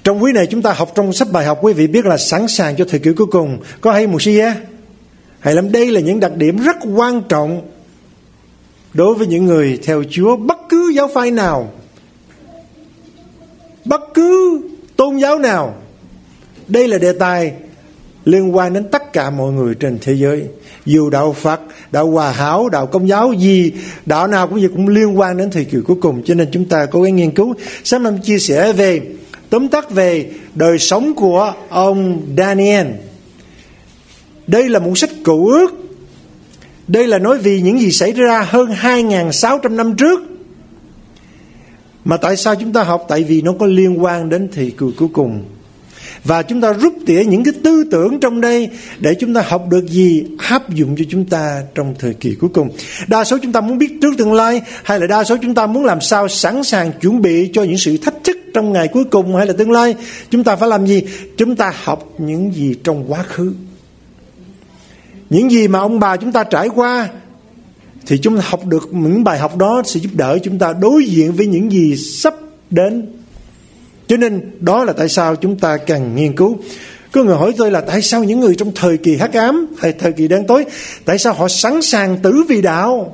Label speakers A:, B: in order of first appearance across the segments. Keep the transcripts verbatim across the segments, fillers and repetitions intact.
A: Trong quý này chúng ta học trong sách bài học, quý vị biết là sẵn sàng cho thời kỳ cuối cùng. Có hay mục sư? Hay lắm, đây là những đặc điểm rất quan trọng đối với những người theo Chúa, bất cứ giáo phái nào, bất cứ tôn giáo nào. Đây là đề tài liên quan đến tất cả mọi người trên thế giới. Dù đạo Phật, đạo Hòa Hảo, đạo Công giáo gì, đạo nào cũng gì cũng liên quan đến thời kỳ cuối cùng. Cho nên chúng ta cố gắng nghiên cứu. Sáng nay chia sẻ về tóm tắt về đời sống của ông Daniel. Đây là một sách Cựu Ước. Đây là nói về những gì xảy ra hơn hai nghìn sáu trăm năm trước. Mà tại sao chúng ta học? Tại vì nó có liên quan đến thời kỳ cuối cùng. Và chúng ta rút tỉa những cái tư tưởng trong đây để chúng ta học được gì áp dụng cho chúng ta trong thời kỳ cuối cùng. Đa số chúng ta muốn biết trước tương lai, hay là đa số chúng ta muốn làm sao sẵn sàng chuẩn bị cho những sự thách thức trong ngày cuối cùng hay là tương lai. Chúng ta phải làm gì? Chúng ta học những gì trong quá khứ, những gì mà ông bà chúng ta trải qua, thì chúng ta học được những bài học đó sẽ giúp đỡ chúng ta đối diện với những gì sắp đến. Cho nên đó là tại sao chúng ta cần nghiên cứu. Có người hỏi tôi là tại sao những người trong thời kỳ hắc ám hay thời kỳ đen tối, tại sao họ sẵn sàng tử vì đạo?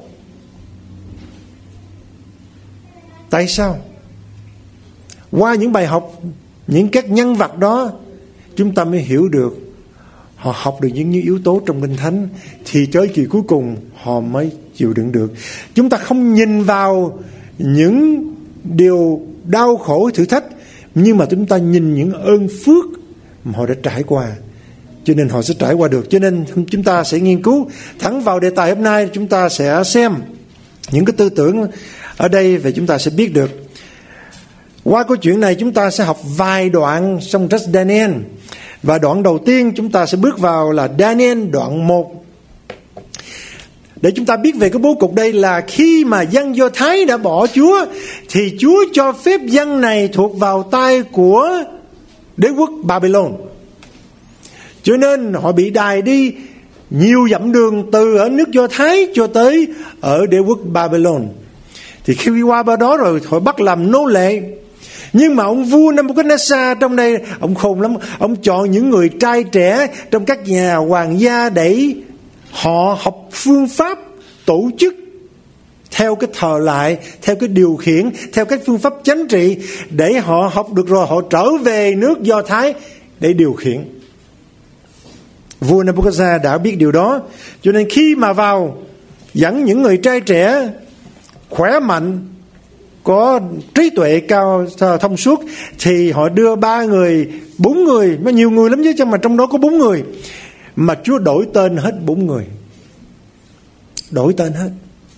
A: Tại sao? Qua những bài học, những các nhân vật đó, chúng ta mới hiểu được họ học được những yếu tố trong Kinh Thánh, thì tới kỳ cuối cùng họ mới chịu đựng được. Chúng ta không nhìn vào những điều đau khổ, thử thách, nhưng mà chúng ta nhìn những ơn phước mà họ đã trải qua, cho nên họ sẽ trải qua được. Cho nên chúng ta sẽ nghiên cứu thẳng vào đề tài hôm nay. Chúng ta sẽ xem những cái tư tưởng ở đây và chúng ta sẽ biết được. Qua câu chuyện này chúng ta sẽ học vài đoạn trong sách Daniel. Và đoạn đầu tiên chúng ta sẽ bước vào là Daniel đoạn một. Để chúng ta biết về cái bố cục đây là khi mà dân Do Thái đã bỏ Chúa, thì Chúa cho phép dân này thuộc vào tay của đế quốc Babylon. Cho nên họ bị đày đi nhiều dặm đường từ ở nước Do Thái cho tới ở đế quốc Babylon. Thì khi qua ba đó rồi họ bắt làm nô lệ. Nhưng mà ông vua Nebuchadnezzar trong đây, ông khôn lắm. Ông chọn những người trai trẻ trong các nhà hoàng gia để họ học phương pháp tổ chức theo cái thờ lại, theo cái điều khiển, theo các phương pháp chính trị, để họ học được rồi họ trở về nước Do Thái để điều khiển. Vua Nebuchadnezzar đã biết điều đó, cho nên khi mà vào dẫn những người trai trẻ khỏe mạnh, có trí tuệ cao, thông suốt, thì họ đưa ba người, bốn người, mà nhiều người lắm chứ, mà trong đó có bốn người mà Chúa đổi tên hết bốn người. Đổi tên hết.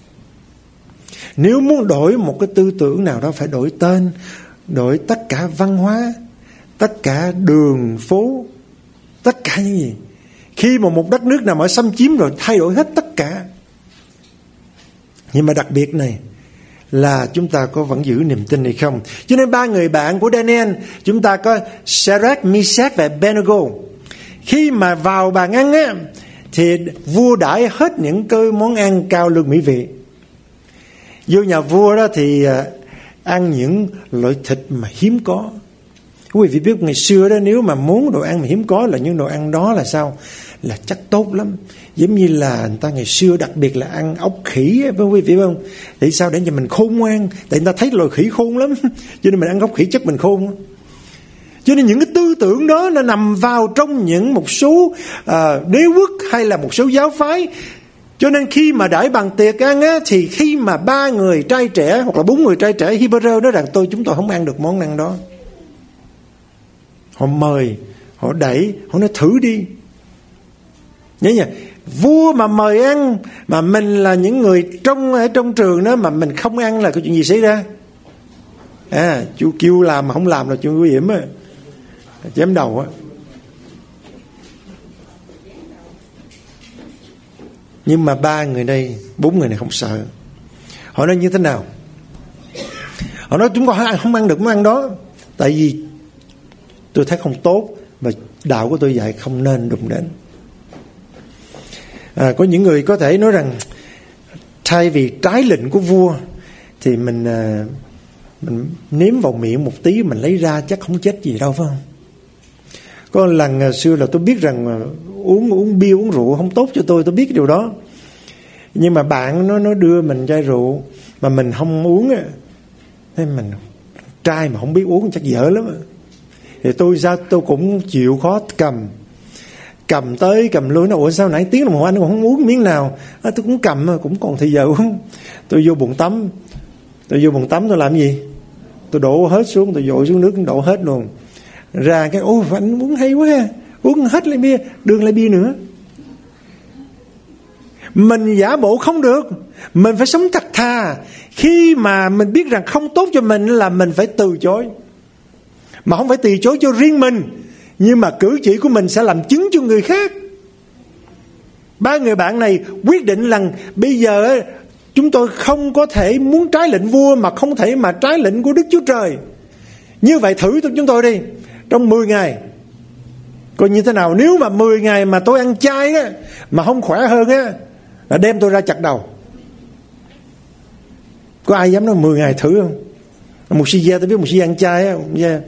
A: Nếu muốn đổi một cái tư tưởng nào đó phải đổi tên, đổi tất cả văn hóa, tất cả đường phố, tất cả những gì. Khi mà một đất nước nào mà xâm chiếm rồi thay đổi hết tất cả. Nhưng mà đặc biệt này là chúng ta có vẫn giữ niềm tin hay không. Cho nên ba người bạn của Daniel, chúng ta có Shadrach, Meshach và Abednego. Khi mà vào bàn ăn á, thì vua đãi hết những cái món ăn cao lương mỹ vị. Vô nhà vua đó thì ăn những loại thịt mà hiếm có. Quý vị biết ngày xưa đó, nếu mà muốn đồ ăn mà hiếm có là những đồ ăn đó là sao? Là chắc tốt lắm. Giống như là người ta ngày xưa đặc biệt là ăn ốc khỉ với quý vị biết không? Tại sao? Để cho mình khôn ngoan. Tại người ta thấy loài khỉ khôn lắm, cho nên mình ăn ốc khỉ chắc mình khôn. Cho nên những cái tư tưởng đó nó nằm vào trong những một số uh, đế quốc hay là một số giáo phái. Cho nên khi mà đãi bàn tiệc ăn á, thì khi mà ba người trai trẻ hoặc là bốn người trai trẻ Hebrew nói rằng tôi chúng tôi không ăn được món ăn đó, họ mời, họ đẩy, họ nói thử đi. Nhớ nhỉ? Vua mà mời ăn mà mình là những người trong ở trong trường đó mà mình không ăn là cái chuyện gì xảy ra? À, chú kêu làm mà không làm là chuyện nguy hiểm á, chém đầu á. Nhưng mà ba người đây, bốn người này không sợ. Họ nói như thế nào? Họ nói chúng con không ăn được món ăn đó, tại vì tôi thấy không tốt và đạo của tôi dạy không nên đụng đến. À, có những người có thể nói rằng thay vì trái lệnh của vua thì mình à, mình nếm vào miệng một tí mình lấy ra chắc không chết gì đâu, phải không? Có lần xưa là tôi biết rằng uống uống bia uống rượu không tốt cho tôi, tôi biết điều đó. Nhưng mà bạn nó nó đưa mình chai rượu mà mình không uống á, thế mình trai mà không biết uống chắc dở lắm. Thì tôi ra tôi cũng chịu khó cầm cầm tới cầm lui. Nó ủa sao nãy tiếng đồng hồ anh còn không uống miếng nào? À, tôi cũng cầm cũng còn thì giờ uống. Tôi vô bồn tắm, tôi vô bồn tắm tôi làm gì? Tôi đổ hết xuống, tôi dội xuống nước đổ hết luôn. Ra cái ô anh uống hay quá ha, uống hết ly bia, đừng lại bia nữa. Mình giả bộ không được, mình phải sống thật thà. Khi mà mình biết rằng không tốt cho mình là mình phải từ chối. Mà không phải từ chối cho riêng mình, nhưng mà cử chỉ của mình sẽ làm chứng cho người khác. Ba người bạn này quyết định rằng bây giờ chúng tôi không có thể muốn trái lệnh vua mà không thể mà trái lệnh của Đức Chúa Trời. Như vậy thử chúng tôi đi, trong mười ngày coi như thế nào. Nếu mà mười ngày mà tôi ăn chay á, mà không khỏe hơn á, là đem tôi ra chặt đầu. Có ai dám nói mười ngày thử không? Một sư gia tôi biết một sư gia ăn chay á, yeah.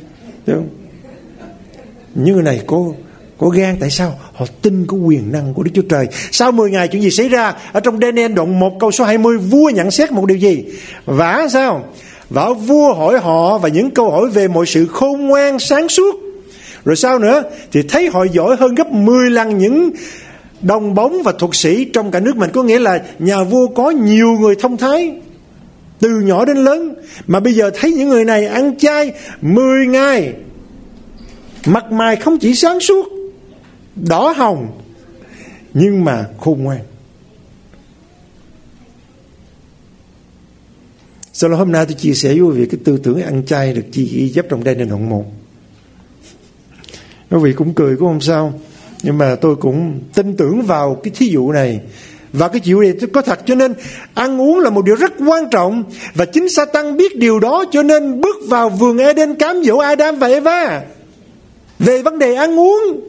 A: Những người này có có gan. Tại sao? Họ tin có quyền năng của Đức Chúa Trời. Sau mười ngày chuyện gì xảy ra? Ở trong Daniel đoạn một câu số hai mươi, vua nhận xét một điều gì? Vả sao? Vả vua hỏi họ và những câu hỏi về mọi sự khôn ngoan sáng suốt. Rồi sao nữa? Thì thấy họ giỏi hơn gấp mười lần những đồng bóng và thuật sĩ trong cả nước mình. Có nghĩa là nhà vua có nhiều người thông thái từ nhỏ đến lớn, mà bây giờ thấy những người này ăn chay mười ngày, mặt mày không chỉ sáng suốt đỏ hồng nhưng mà khôn ngoan. Sau đó hôm nay tôi chia sẻ với quý vị cái tư tưởng ăn chay được ghi chép trong đây là đoạn một. Quý vị cũng cười cũng không sao, nhưng mà tôi cũng tin tưởng vào cái thí dụ này. Và cái chuyện này có thật, cho nên ăn uống là một điều rất quan trọng. Và chính Sa-tan biết điều đó, cho nên bước vào vườn Eden cám dỗ Adam và Eva về vấn đề ăn uống.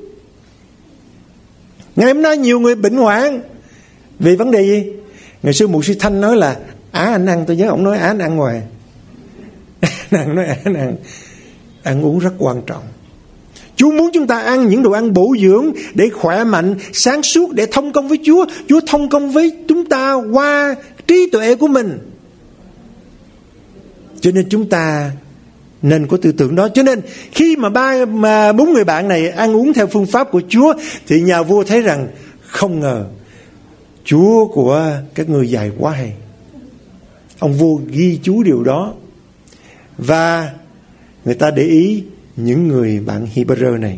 A: Ngày hôm nay nhiều người bệnh hoạn vì vấn đề gì? Ngày xưa mục sư Thanh nói là á anh ăn, tôi nhớ ông nói á anh ăn ngoài. Anh nói á anh ăn. Ăn uống rất quan trọng. Chúa muốn chúng ta ăn những đồ ăn bổ dưỡng để khỏe mạnh, sáng suốt, để thông công với Chúa. Chúa thông công với chúng ta qua trí tuệ của mình. Cho nên chúng ta nên có tư tưởng đó. Cho nên khi mà ba mà bốn người bạn này ăn uống theo phương pháp của Chúa, thì nhà vua thấy rằng không ngờ Chúa của các ngươi dạy quá hay. Ông vua ghi chú điều đó, và người ta để ý những người bạn Hebrew này.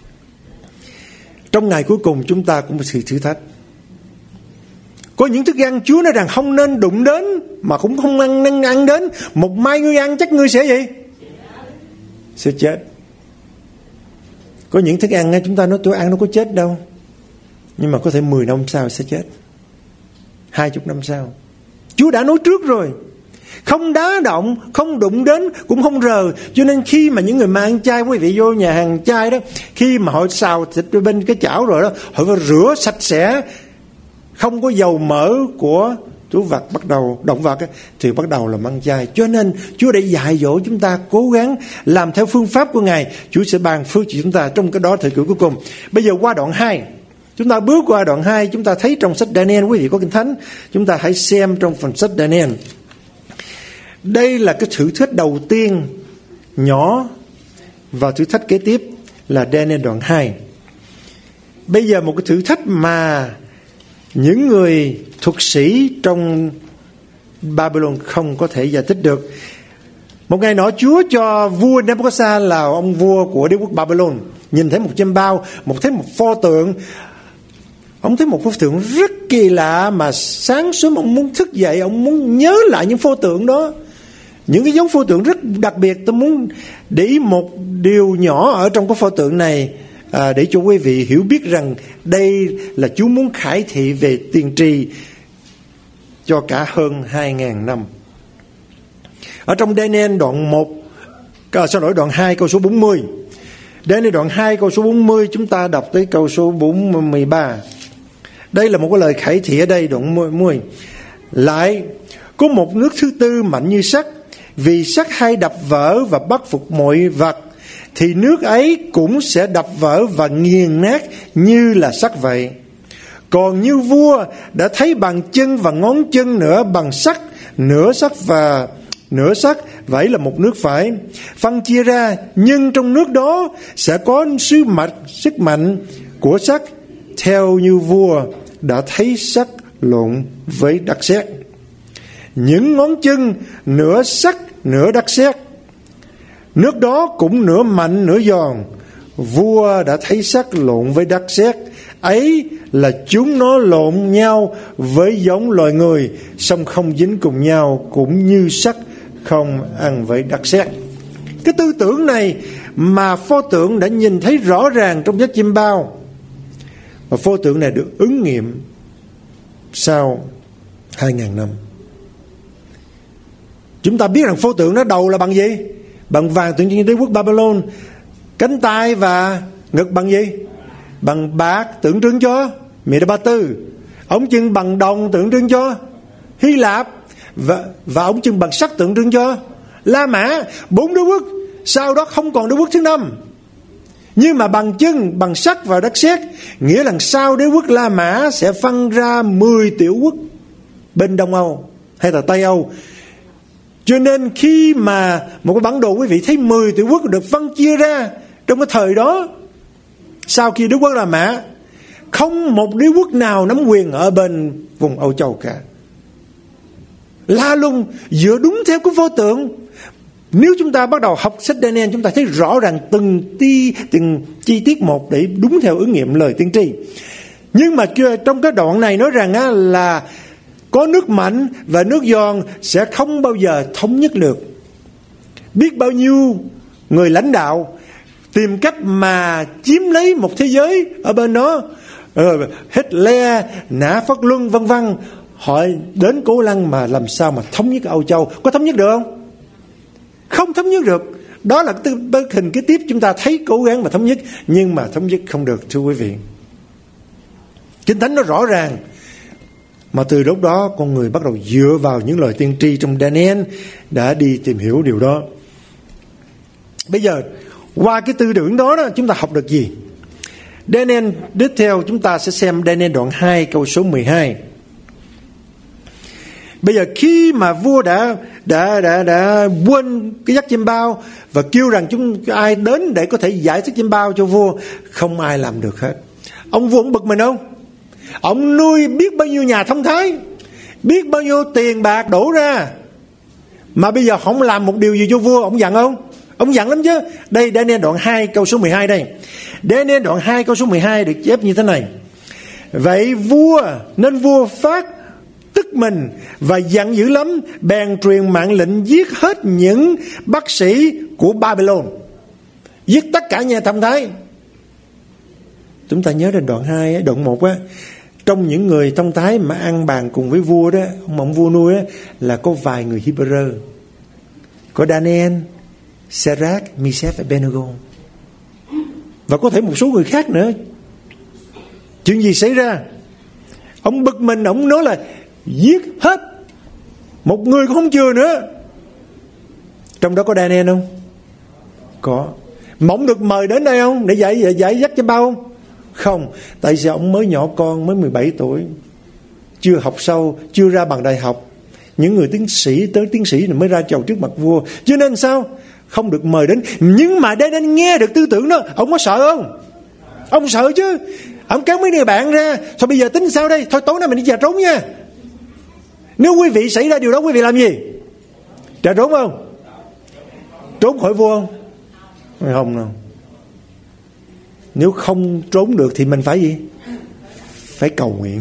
A: Trong ngày cuối cùng chúng ta cũng có sự thử thách. Có những thức ăn Chúa nói rằng không nên đụng đến, mà cũng không ăn nên ăn đến. Một mai ngươi ăn chắc ngươi sẽ gì? Sẽ chết. Có những thức ăn chúng ta nói tôi ăn nó có chết đâu, nhưng mà có thể mười năm sau sẽ chết, hai mươi năm sau. Chúa đã nói trước rồi, không đá động, không đụng đến, cũng không rờ. Cho nên khi mà những người mà ăn chay, quý vị vô nhà hàng chay đó, khi mà họ xào thịt bên cái chảo rồi đó, họ phải rửa sạch sẽ, không có dầu mỡ của thú vật bắt đầu, động vật ấy, thì bắt đầu là ăn chay. Cho nên Chúa đã dạy dỗ chúng ta cố gắng làm theo phương pháp của Ngài. Chúa sẽ ban phước cho chúng ta trong cái đó thời kỳ cuối cùng. Bây giờ qua đoạn hai, chúng ta bước qua đoạn hai, chúng ta thấy trong sách Daniel, quý vị có Kinh Thánh, chúng ta hãy xem trong phần sách Daniel. Đây là cái thử thách đầu tiên nhỏ, và thử thách kế tiếp là Daniel đoạn hai. Bây giờ một cái thử thách mà những người thuật sĩ trong Babylon không có thể giải thích được. Một ngày nọ Chúa cho vua Nebuchadnezzar là ông vua của đế quốc Babylon nhìn thấy một châm bao, một thấy một pho tượng. Ông thấy một pho tượng rất kỳ lạ, mà sáng sớm ông muốn thức dậy, ông muốn nhớ lại những pho tượng đó. Những cái giống pho tượng rất đặc biệt. Tôi muốn để ý một điều nhỏ ở trong cái pho tượng này, à, để cho quý vị hiểu biết rằng đây là Chúa muốn khải thị về tiên tri cho cả hơn hai ngàn năm. Ở trong Daniel đoạn một, à, xin lỗi, đoạn hai câu số bốn mươi. Daniel đoạn hai câu số bốn mươi, chúng ta đọc tới câu số bốn mươi ba. Đây là một cái lời khải thị ở đây đoạn bốn mươi. Lại có một nước thứ tư mạnh như sắt, vì sắt hay đập vỡ và bắt phục mọi vật, thì nước ấy cũng sẽ đập vỡ và nghiền nát như là sắt vậy. Còn như vua đã thấy bằng chân và ngón chân nửa bằng sắt, nửa sắt và nửa sắt, vậy là một nước phải phân chia ra, nhưng trong nước đó sẽ có sứ mạch sức mạnh của sắt, theo như vua đã thấy sắt lộn với đất sét. Những ngón chân nửa sắt nửa đất sét, nước đó cũng nửa mạnh nửa giòn. Vua đã thấy sắt lộn với đất sét, ấy là chúng nó lộn nhau với giống loài người, song không dính cùng nhau, cũng như sắt không ăn với đất sét. Cái tư tưởng này mà pho tượng đã nhìn thấy rõ ràng trong giấc chiêm bao, và pho tượng này được ứng nghiệm sau hai ngàn năm. Chúng ta biết rằng pho tượng nó đầu là bằng gì? Bằng vàng tượng trưng đế quốc Babylon. Cánh tay và ngực bằng gì? Bằng bạc tượng trưng cho Medo Tư. Ống chân bằng đồng tượng trưng cho Hy Lạp, và, và ống chân bằng sắt tượng trưng cho La Mã. Bốn đế quốc, sau đó không còn đế quốc thứ năm. Nhưng mà bằng chân, bằng sắt và đất sét, nghĩa là sau đế quốc La Mã sẽ phân ra mười tiểu quốc bên Đông Âu hay là Tây Âu. Cho nên khi mà một cái bản đồ quý vị thấy mười tiểu quốc được phân chia ra trong cái thời đó, sau khi đế quốc La Mã, không một đế quốc nào nắm quyền ở bên vùng Âu Châu cả. La lùng dựa đúng theo cái pho tượng. Nếu chúng ta bắt đầu học sách Daniel, chúng ta thấy rõ ràng từng ti từng chi tiết một để đúng theo ứng nghiệm lời tiên tri. Nhưng mà trong cái đoạn này nói rằng á, là có nước mạnh và nước giòn sẽ không bao giờ thống nhất được. Biết bao nhiêu người lãnh đạo tìm cách mà chiếm lấy một thế giới ở bên đó, Hitler, Nã Phất Luân vân vân, họ đến cố lăng mà làm sao mà thống nhất Âu Châu. Có thống nhất được không? Không thống nhất được. Đó là cái hình kế tiếp chúng ta thấy cố gắng mà thống nhất, nhưng mà thống nhất không được, thưa quý vị. Kinh Thánh nó rõ ràng. Mà từ lúc đó con người bắt đầu dựa vào những lời tiên tri trong Daniel đã đi tìm hiểu điều đó. Bây giờ qua cái tư tưởng đó, đó chúng ta học được gì? Daniel tiếp theo chúng ta sẽ xem Daniel đoạn hai câu số mười hai. Bây giờ khi mà vua đã đã đã đã quên cái giấc chiêm bao và kêu rằng chúng ai đến để có thể giải thích chiêm bao cho vua, không ai làm được hết. Ông vua ông bực mình không? Ông nuôi biết bao nhiêu nhà thông thái, biết bao nhiêu tiền bạc đổ ra, mà bây giờ không làm một điều gì cho vua, ông giận không? Ông giận lắm chứ. Đây Daniel đoạn hai câu số mười hai đây. Daniel đoạn hai câu số mười hai được chép như thế này: vậy vua nên vua phát tức mình và giận dữ lắm, bèn truyền mạng lệnh giết hết những bác sĩ của Babylon, giết tất cả nhà thông thái. Chúng ta nhớ đến đoạn hai, đoạn một á, trong những người thông thái mà ăn bàn cùng với vua đó, ông ông vua nuôi á, là có vài người Hebrew, có Daniel, Shadrach, Meshach và Abednego, và có thể một số người khác nữa. Chuyện gì xảy ra? Ông bực mình, ông nói là giết hết, một người cũng không chừa nữa. Trong đó có Daniel không? Có. Mà ông được mời đến đây không để giải giải, giải dắt cho bao không? Không. Tại sao ông mới nhỏ con, mới mười bảy tuổi, chưa học sâu, chưa ra bằng đại học. Những người tiến sĩ tới tiến sĩ mới ra chầu trước mặt vua, cho nên sao không được mời đến. Nhưng mà Daniel nghe được tư tưởng đó, ông có sợ không? Ông sợ chứ. Ông kéo mấy người bạn ra, thôi bây giờ tính sao đây? Thôi tối nay mình đi trà trốn nha. Nếu quý vị xảy ra điều đó, quý vị làm gì? Trà trốn không? Trốn khỏi vua không? Không đâu. Nếu không trốn được thì mình phải gì? Phải cầu nguyện.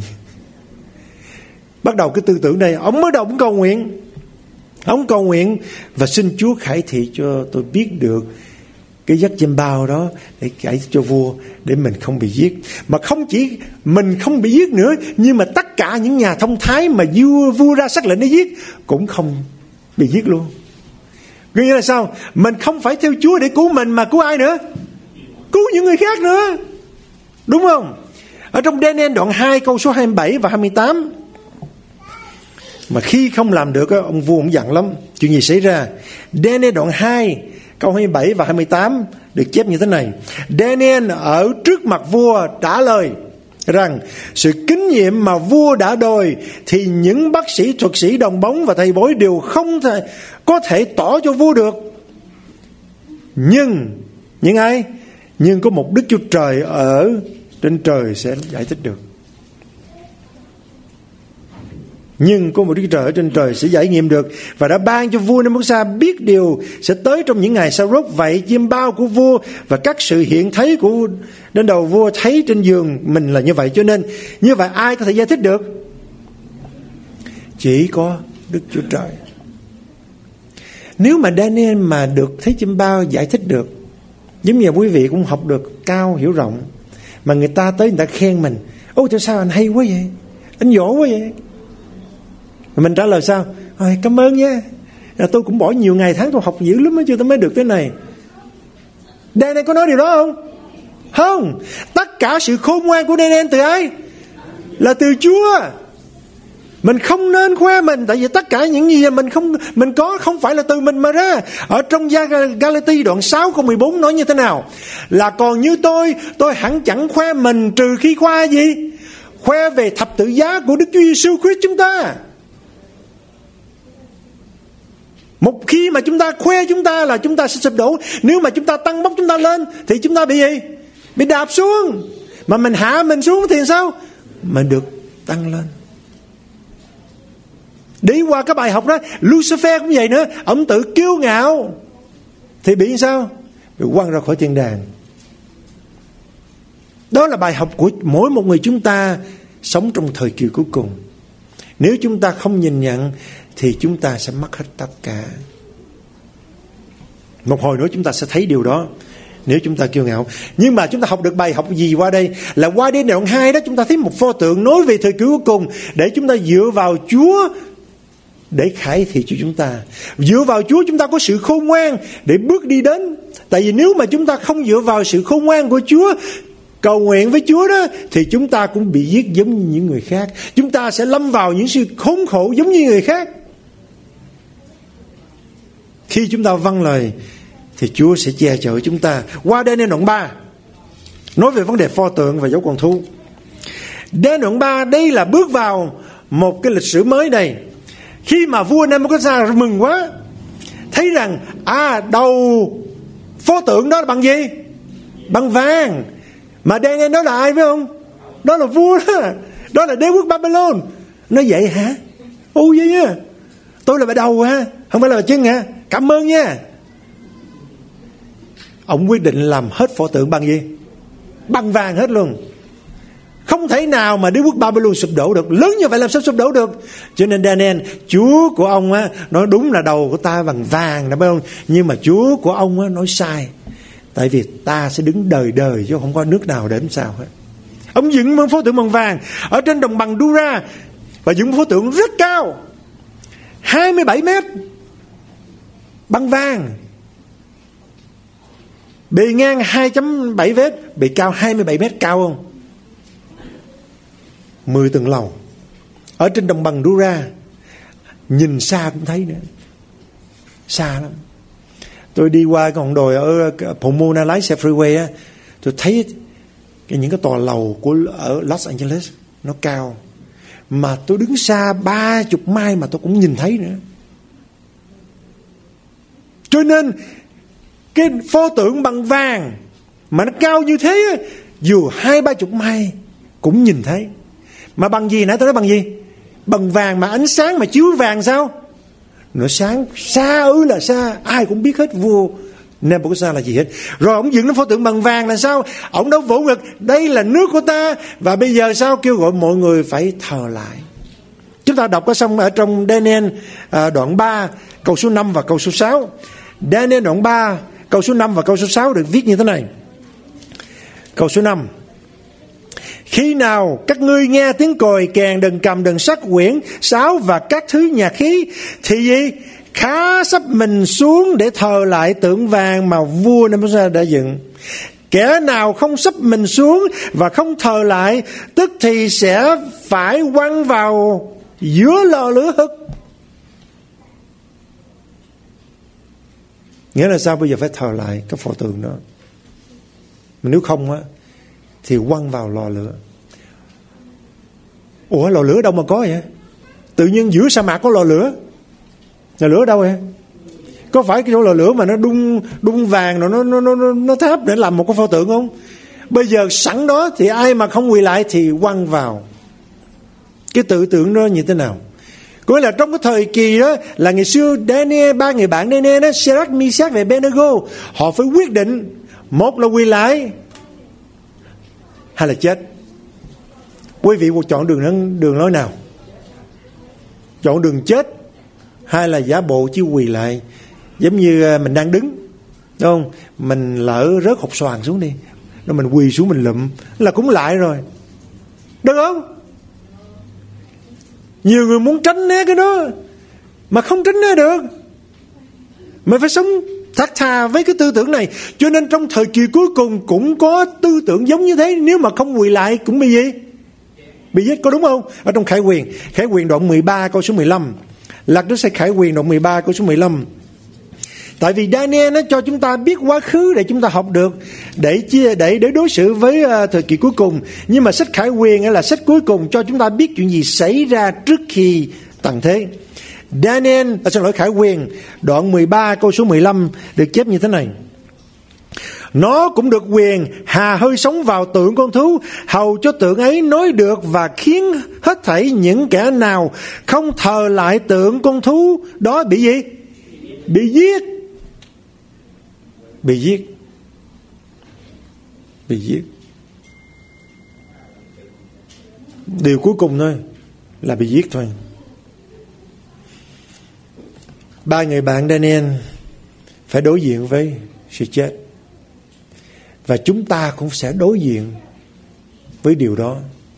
A: Bắt đầu cái tư tưởng này, ông mới đầu ông cầu nguyện. Ông cầu nguyện và xin Chúa khải thị cho tôi biết được cái giấc chiêm bao đó để kể cho vua, để mình không bị giết. Mà không chỉ mình không bị giết nữa, nhưng mà tất cả những nhà thông thái mà vua, vua ra sắc lệnh để giết cũng không bị giết luôn. Nghĩa là sao? Mình không phải theo Chúa để cứu mình, mà cứu ai nữa? Cứu những người khác nữa. Đúng không? Ở trong Daniel đoạn hai câu số hai mươi bảy và hai mươi tám, Mà khi không làm được, ông vua cũng giận lắm. Chuyện gì xảy ra? Daniel đoạn hai câu hai mươi bảy và hai mươi tám được chép như thế này: Daniel ở trước mặt vua trả lời rằng sự kinh nghiệm mà vua đã đòi thì những bác sĩ, thuật sĩ, đồng bóng và thầy bói đều không thể có thể tỏ cho vua được. Nhưng những ai? Nhưng có một Đức Chúa Trời ở trên trời sẽ giải thích được. Nhưng có một Đức Chúa Trời ở trên trời sẽ giải nghiệm được, và đã ban cho vua Nê-bút-nê-zar biết điều sẽ tới trong những ngày sau rốt. Vậy chiêm bao của vua và các sự hiện thấy của đến đầu vua thấy trên giường mình là như vậy. Cho nên như vậy ai có thể giải thích được? Chỉ có Đức Chúa Trời. Nếu mà Daniel mà được thấy chiêm bao giải thích được, giống như quý vị cũng học được cao hiểu rộng, mà người ta tới người ta khen mình: ôi tại sao anh hay quá vậy, anh giỏi quá vậy. Mình trả lời sao? Ôi, cảm ơn nha, tôi cũng bỏ nhiều ngày tháng tôi học dữ lắm mới chưa tôi mới được thế này. Daniel có nói điều đó không? Không. Tất cả sự khôn ngoan của Daniel từ ai? Là từ Chúa. Mình không nên khoe mình, tại vì tất cả những gì mình không mình có không phải là từ mình mà ra. Ở trong Ga-la-ti đoạn sáu câu mười bốn nói như thế nào? Là còn như tôi, tôi hẳn chẳng khoe mình trừ khi khoe gì? Khoe về thập tự giá của Đức Chúa Giêsu Christ chúng ta. Một khi mà chúng ta khoe chúng ta là chúng ta sẽ sụp đổ. Nếu mà chúng ta tăng bốc chúng ta lên thì chúng ta bị gì? Bị đạp xuống. Mà mình hạ mình xuống thì sao? Mình được tăng lên. Đi qua cái bài học đó, Lucifer cũng vậy nữa. Ông tự kiêu ngạo thì bị sao? Bị quăng ra khỏi thiên đàng. Đó là bài học của mỗi một người chúng ta sống trong thời kỳ cuối cùng. Nếu chúng ta không nhìn nhận thì chúng ta sẽ mất hết tất cả. Một hồi nữa chúng ta sẽ thấy điều đó nếu chúng ta kiêu ngạo. Nhưng mà chúng ta học được bài học gì qua đây? Là qua đây đoạn hai đó chúng ta thấy một pho tượng nói về thời kỳ cuối cùng, để chúng ta dựa vào Chúa để khải thị cho chúng ta. Dựa vào Chúa chúng ta có sự khôn ngoan để bước đi đến. Tại vì nếu mà chúng ta không dựa vào sự khôn ngoan của Chúa, cầu nguyện với Chúa đó, thì chúng ta cũng bị giết giống như những người khác. Chúng ta sẽ lâm vào những sự khốn khổ giống như người khác. Khi chúng ta vâng lời thì Chúa sẽ che chở chúng ta. Qua đây nên đoạn ba nói về vấn đề pho tượng và dấu con thú. Đến đoạn ba đây là bước vào một cái lịch sử mới này. Khi mà vua Nê-bút-nê-zar mừng quá, thấy rằng à đầu pho tượng đó là bằng gì? Bằng vàng. Mà Daniel đó là ai phải không? Đó là vua đó. Đó là đế quốc Babylon. Nói vậy hả? Ồ vậy nha. Tôi là bà đầu ha, không phải là bà chân hả? Cảm ơn nha. Ông quyết định làm hết pho tượng bằng gì? Bằng vàng hết luôn. Không thể nào mà đế quốc Babylon sụp đổ được. Lớn như vậy làm sao sụp đổ được? Cho nên Daniel, Chúa của ông á, nói đúng là đầu của ta bằng vàng đó, phải không? Nhưng mà Chúa của ông á, nói sai. Tại vì ta sẽ đứng đời đời chứ không có nước nào đến sao hết. Ông dựng một pho tượng bằng vàng ở trên đồng bằng Dura, và dựng một pho tượng rất cao, hai mươi bảy mét, bằng vàng, bề ngang hai phẩy bảy mét, bề cao hai mươi bảy mét, cao không? mười tầng lầu ở trên đồng bằng Dura. Nhìn xa cũng thấy nữa, xa lắm. Tôi đi qua cái ngọn đồi ở Pomona lái xe freeway á, tôi thấy cái, những cái tòa lầu của ở Los Angeles nó cao, mà tôi đứng xa ba chục mai mà tôi cũng nhìn thấy nữa. Cho nên cái pho tượng bằng vàng mà nó cao như thế, dù hai ba chục mai cũng nhìn thấy. Mà bằng gì? Nãy tôi nói bằng gì? Bằng vàng, mà ánh sáng mà chiếu vàng sao? Nó sáng xa ư là xa, ai cũng biết hết vua Nê-bút-nê-zar là gì hết. Rồi ông dựng nó pho tượng bằng vàng là sao? Ông đâu vỗ ngực, đây là nước của ta, và bây giờ sao? Kêu gọi mọi người phải thờ lại. Chúng ta đọc có xong ở trong Daniel à, đoạn ba câu số năm và câu số sáu. Daniel đoạn ba câu số năm và câu số sáu được viết như thế này. Câu số năm: khi nào các ngươi nghe tiếng còi, kèn, đờn cầm, đờn sắt, quyển, sáo và các thứ nhạc khí, thì gì? Khá sắp mình xuống để thờ lại tượng vàng mà vua Nê-bút-nê-zar đã dựng. Kẻ nào không sắp mình xuống và không thờ lại, tức thì sẽ phải quăng vào giữa lò lửa hực. Nghĩa là sao? Bây giờ phải thờ lại cái pho tượng đó. Mà nếu không á thì quăng vào lò lửa. Ủa lò lửa đâu mà có vậy? Tự nhiên giữa sa mạc có lò lửa. Lò lửa đâu vậy? Có phải cái chỗ lò lửa mà nó đun đun vàng rồi nó nó nó nó tháp để làm một cái pho tượng không? Bây giờ sẵn đó thì ai mà không quỳ lại thì quăng vào. Cái tự tưởng đó như thế nào? Có nghĩa là trong cái thời kỳ đó là ngày xưa Daniel, ba người bạn Daniel đó, Shadrach, Meshach và Abednego, họ phải quyết định, một là quỳ lại hay là chết. Quý vị chọn đường đường lối nào? Chọn đường chết hay là giả bộ chứ quỳ lại? Giống như mình đang đứng, đúng không? Mình lỡ rớt hột xoàn xuống đi, rồi mình quỳ xuống mình lụm là cũng lại rồi, được không? Nhiều người muốn tránh né cái đó mà không tránh né được. Mình phải sống thật thà với cái tư tưởng này. Cho nên trong thời kỳ cuối cùng cũng có tư tưởng giống như thế. Nếu mà không quỳ lại cũng bị gì? Bị giết, có đúng không? Ở trong Khải Huyền, Khải Huyền đoạn mười ba câu số mười lăm. Lật đến Khải Huyền đoạn mười ba câu số mười lăm. Tại vì Daniel nó cho chúng ta biết quá khứ để chúng ta học được, để chia để để đối xử với uh, thời kỳ cuối cùng. Nhưng mà sách Khải Huyền là sách cuối cùng cho chúng ta biết chuyện gì xảy ra trước khi tận thế. Daniel, à, xin lỗi, Khải Huyền đoạn mười ba câu số mười lăm được chép như thế này: nó cũng được quyền hà hơi sống vào tượng con thú, hầu cho tượng ấy nói được và khiến hết thảy những kẻ nào không thờ lại tượng con thú đó bị gì? Bị giết. Bị giết. Bị giết. Điều cuối cùng thôi là bị giết thôi. Ba người bạn Daniel phải đối diện với sự chết. Và chúng ta cũng sẽ đối diện với điều đó.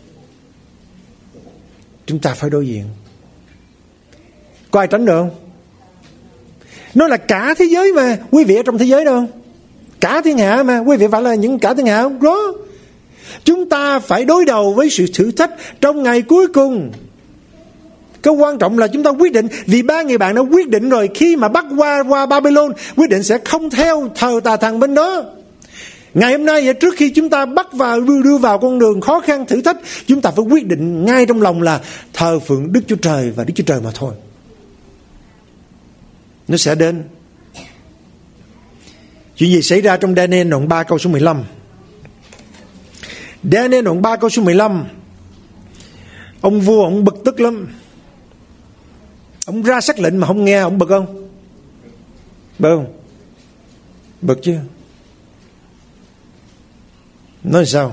A: Chúng ta phải đối diện. Có ai tránh được không? Nó là cả thế giới mà. Quý vị ở trong thế giới đâu? Cả thiên hạ mà. Quý vị phải là những cả thiên hạ không? Đó. Chúng ta phải đối đầu với sự thử thách trong ngày cuối cùng. Cái quan trọng là chúng ta quyết định. Vì ba người bạn đã quyết định rồi, khi mà bắt qua qua Babylon, quyết định sẽ không theo thờ tà thần bên đó. Ngày hôm nay vậy, trước khi chúng ta bắt vào đưa, đưa vào con đường khó khăn thử thách, chúng ta phải quyết định ngay trong lòng là thờ phượng Đức Chúa Trời và Đức Chúa Trời mà thôi. Nó sẽ đến. Chuyện gì xảy ra trong Daniel đoạn ba câu số mười lăm? Daniel đoạn ba câu số mười lăm. Ông vua ông bực tức lắm. Ông ra sắc lệnh mà không nghe, ông bực không? Bực không? Bực chứ. Nói sao?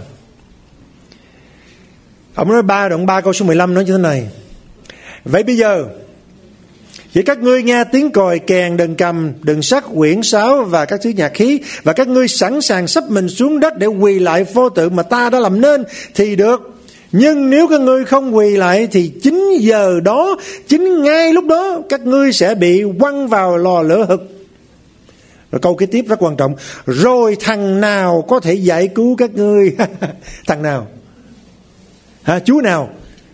A: Ông nói ba đoạn ba câu số mười lăm nói như thế này: vậy bây giờ khi các ngươi nghe tiếng còi kèn, đờn cầm, đờn sắt, quyển sáo và các thứ nhạc khí, và các ngươi sẵn sàng sắp mình xuống đất để quỳ lại pho tượng mà ta đã làm nên thì được. Nhưng nếu các ngươi không quỳ lại thì chính giờ đó, chính ngay lúc đó các ngươi sẽ bị quăng vào lò lửa hực. Rồi câu kế tiếp rất quan trọng: rồi thằng nào có thể giải cứu các ngươi? Thằng nào? Hả? Chúa nào?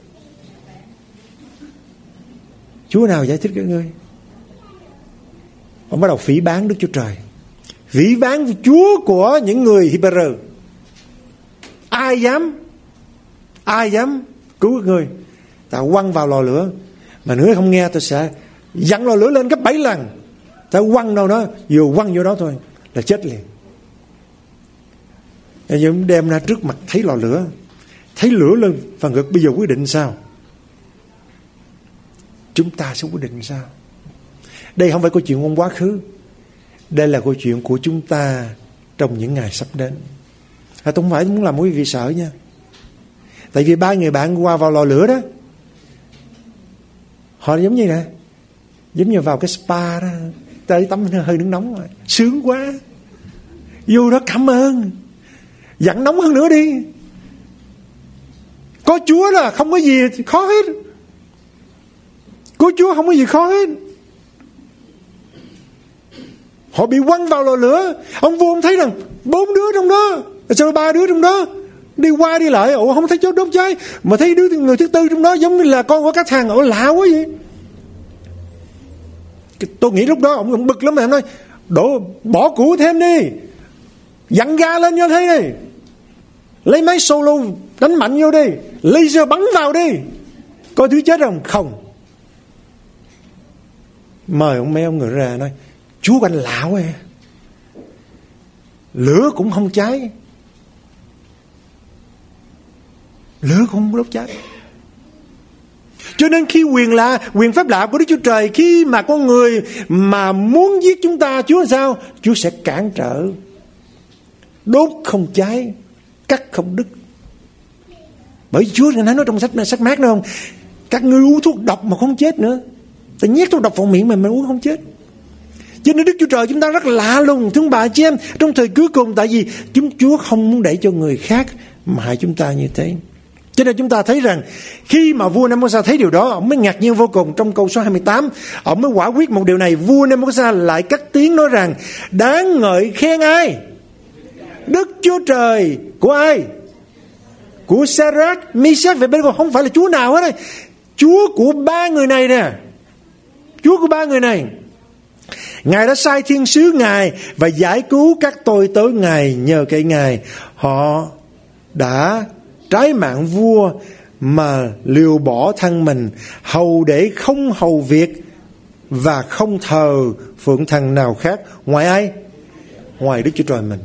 A: Chúa nào giải thích các ngươi? Ông bắt đầu phỉ báng Đức Chúa Trời, phỉ báng Chúa của những người Hebrew. Ai dám? Ai dám cứu các ngươi? Ta quăng vào lò lửa, mà nếu không nghe tôi sẽ dặn lò lửa lên gấp bảy lần. Ta quăng đâu đó, vừa quăng vô đó thôi là chết liền. Bây giờ đem ra trước mặt thấy lò lửa, thấy lửa lên phần ngực, bây giờ quyết định sao? Chúng ta sẽ quyết định sao? Đây không phải câu chuyện của quá khứ, đây là câu chuyện của chúng ta trong những ngày sắp đến. À, tôi không phải muốn làm quý vị sợ nha. Tại vì ba người bạn qua vào lò lửa đó, họ giống như nè, giống như vào cái spa đó, tới tắm hơi nước nóng rồi, sướng quá, vô đó cảm ơn, dặn nóng hơn nữa đi. Có Chúa là không có gì khó hết. Có Chúa không có gì khó hết. Họ bị quăng vào lò lửa. Ông vua ông thấy rằng bốn đứa trong đó, sao ba đứa trong đó đi qua đi lại, ủa không thấy chốt đốt cháy, mà thấy đứa người thứ tư trong đó giống như là con của các thằng, ủa lạ quá vậy. Tôi nghĩ lúc đó ông, ông bực lắm mà, ông nói đổ bỏ củ thêm đi, dặn ga lên như thế đi, lấy máy solo đánh mạnh vô đi, laser bắn vào đi, coi thứ chết không? Không. Mời ông mấy ông người ra nói, Chúa anh lạ quá, lửa cũng không cháy, lửa cũng không đốt cháy. Cho nên khi quyền lạ, quyền phép lạ của Đức Chúa Trời, khi mà con người mà muốn giết chúng ta, Chúa sao? Chúa sẽ cản trở, đốt không cháy, cắt không đứt. Bởi vì Chúa nói trong sách sách mát nữa không? Các ngươi uống thuốc độc mà không chết nữa. Ta nhét thuốc độc vào miệng mà mình uống không chết. Cho nên Đức Chúa Trời chúng ta rất lạ lùng, thương bà chị em, trong thời cuối cùng. Tại vì chúng Chúa không muốn để cho người khác mà hại chúng ta như thế. Cho nên chúng ta thấy rằng khi mà vua Nebuchadnezzar thấy điều đó, ông mới ngạc nhiên vô cùng. Trong câu số hai mươi tám, ông mới quả quyết một điều này. Vua Nebuchadnezzar lại cất tiếng nói rằng, đáng ngợi khen ai? Đức Chúa Trời của ai? Của Shadrach, Meshach và Abednego. Không phải là Chúa nào hết. Chúa của ba người này nè. Chúa của ba người này. Ngài đã sai thiên sứ Ngài và giải cứu các tôi tớ Ngài. Nhờ cậy Ngài, họ đã trái mạng vua mà liều bỏ thân mình, hầu để không hầu việc và không thờ phượng thần nào khác ngoài ai? Ngoài Đức Chúa Trời mình.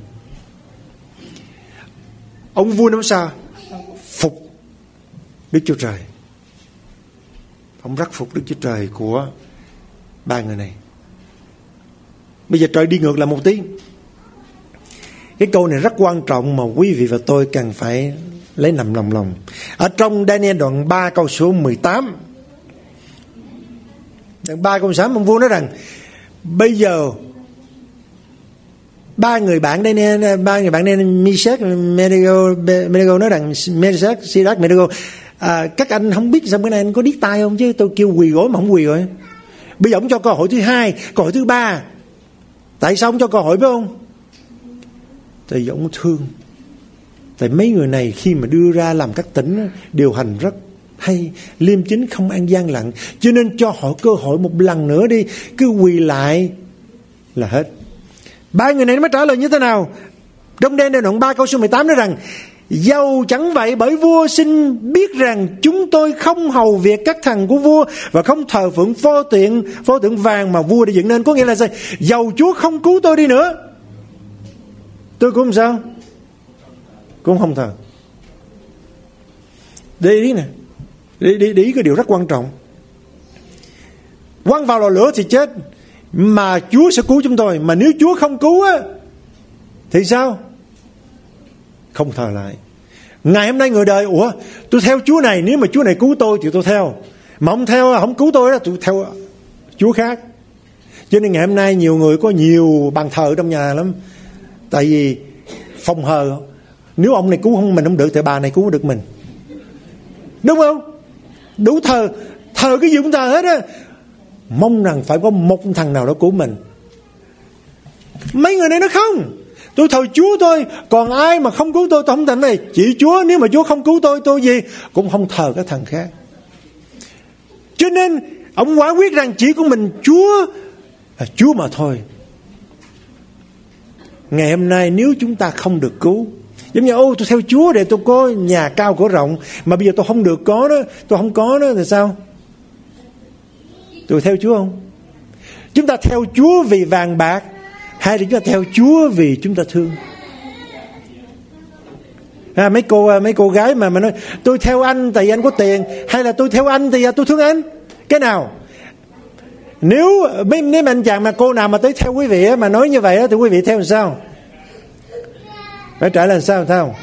A: Ông vua nói sao? Phục Đức Chúa Trời. Ông rất phục Đức Chúa Trời của ba người này. Bây giờ trời đi ngược lại một tí. Cái câu này rất quan trọng mà quý vị và tôi cần phải lấy nằm lòng lòng. Ở trong Daniel đoạn ba câu số mười tám, đoạn ba câu mười tám, ông vua nói rằng bây giờ ba người bạn Daniel, ba người bạn Daniel, Meshach, Abednego nói rằng Meshach, Shadrach, Abednego, à, các anh không biết sao bữa nay anh có điếc tai không, chứ tôi kêu quỳ gối mà không quỳ rồi. Bây giờ ông cho cơ hội thứ hai, cơ hội thứ ba. Tại sao ông cho cơ hội biết không? Tại vì ông thương. Tại mấy người này khi mà đưa ra làm các tỉnh điều hành rất hay, liêm chính, không ăn gian lận. Cho nên cho họ cơ hội một lần nữa đi, cứ quỳ lại là hết. Ba người này mới trả lời như thế nào? Trong đen đoạn ba câu số mười tám nói rằng, dầu chẳng vậy, bởi vua xin biết rằng chúng tôi không hầu việc các thần của vua và không thờ phượng pho tượng pho tượng vàng mà vua đã dựng nên. Có nghĩa là gì? Dầu Chúa không cứu tôi đi nữa, tôi cũng sao? Cũng không thờ. Để ý nè, để, để, để ý cái điều rất quan trọng. Quăng vào lò lửa thì chết, mà Chúa sẽ cứu chúng tôi. Mà nếu Chúa không cứu á thì sao? Không thờ lại. Ngày hôm nay người đời, ủa tôi theo Chúa này, nếu mà Chúa này cứu tôi thì tôi theo, mà không theo, không cứu tôi đó, tôi theo Chúa khác. Cho nên ngày hôm nay nhiều người có nhiều bàn thờ trong nhà lắm. Tại vì phòng hờ, nếu ông này cứu không mình không được thì bà này cứu được mình, đúng không? Đủ thờ, thờ cái gì cũng thờ hết á, mong rằng phải có một thằng nào đó cứu mình. Mấy người này nó không, tôi thờ Chúa thôi, còn ai mà không cứu tôi tôi không thành này. Chỉ Chúa, nếu mà Chúa không cứu tôi, tôi gì cũng không thờ các thằng khác. Cho nên ông quả quyết rằng chỉ có mình Chúa là Chúa mà thôi. Ngày hôm nay nếu chúng ta không được cứu, giống như ô tôi theo Chúa để tôi có nhà cao cửa rộng, mà bây giờ tôi không được có đó, tôi không có đó thì sao? Tôi theo Chúa không? Chúng ta theo Chúa vì vàng bạc, hay là chúng ta theo Chúa vì chúng ta thương? À, mấy cô mấy cô gái mà mà nói tôi theo anh tại vì anh có tiền, hay là tôi theo anh thì tôi thương anh? Cái nào? Nếu mấy mấy anh chàng mà cô nào mà tới theo quý vị mà nói như vậy đó, thì quý vị theo làm sao? Phải trả lời sao sao?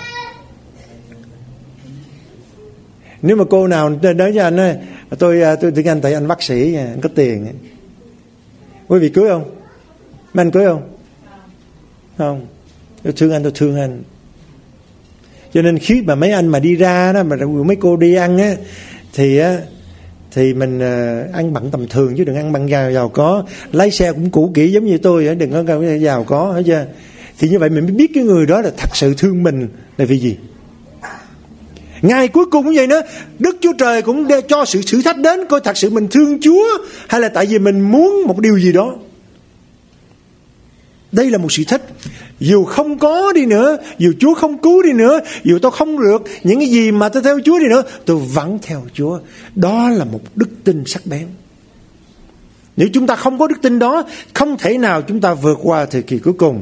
A: Nếu mà cô nào nói cho anh nói, tôi tôi thương anh tại anh bác sĩ, anh có tiền, quý vị cưới không? Mấy anh cưới không? Không. Tôi thương anh, tôi thương anh. Cho nên khi mà mấy anh mà đi ra đó, mà mấy cô đi ăn á, thì á thì mình uh, ăn bằng tầm thường chứ đừng ăn bằng giàu, giàu có. Lái xe cũng cũ kỹ giống như tôi, đừng có giàu có hết chưa. Thì như vậy mình mới biết cái người đó là thật sự thương mình là vì gì. Ngày cuối cùng cũng vậy nữa, Đức Chúa Trời cũng để cho sự thử thách đến, coi thật sự mình thương Chúa hay là tại vì mình muốn một điều gì đó. Đây là một sự thích. Dù không có đi nữa, dù Chúa không cứu đi nữa, dù tôi không được những cái gì mà tôi theo Chúa đi nữa, tôi vẫn theo Chúa. Đó là một đức tin sắc bén. Nếu chúng ta không có đức tin đó, không thể nào chúng ta vượt qua thời kỳ cuối cùng.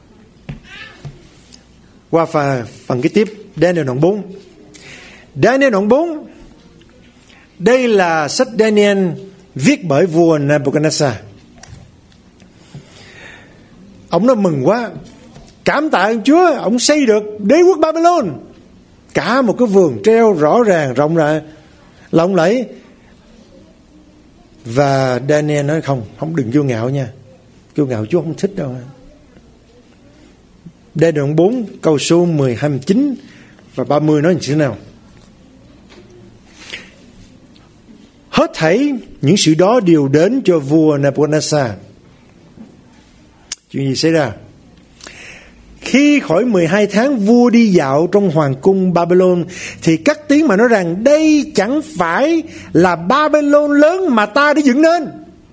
A: Qua phần, phần kế tiếp, Daniel đoạn bốn. Daniel đoạn bốn. Đây là sách Daniel viết bởi vua Nebuchadnezzar. Ông nó mừng quá, cảm tạ ơn Chúa, ông xây được đế quốc Babylon, cả một cái vườn treo rõ ràng rộng rãi lộng lẫy. Và Daniel nói không, không đừng kiêu ngạo nha, kiêu ngạo Chúa không thích đâu. Đây đoạn bốn câu số mười, hai mươi chín và ba mươi nói như thế nào? Hết thảy những sự đó đều đến cho vua Nebuchadnezzar. Chuyện gì xảy ra? Khi khỏi mười hai tháng vua đi dạo trong hoàng cung Babylon, thì cất tiếng mà nói rằng đây chẳng phải là Babylon lớn mà ta đã dựng nên.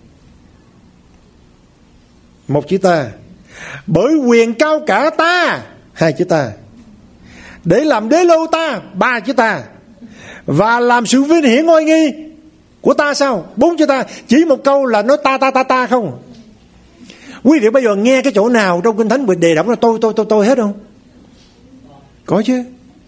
A: Một chữ ta. Bởi quyền cao cả ta, hai chữ ta. Để làm đế lô ta, ba chữ ta. Và làm sự vinh hiển oai nghi của ta sao, bốn chữ ta. Chỉ một câu là nói ta ta ta ta không. Quý vị bây giờ nghe cái chỗ nào trong Kinh Thánh bị đề đọc là tôi tôi tôi tôi hết không? Có chứ.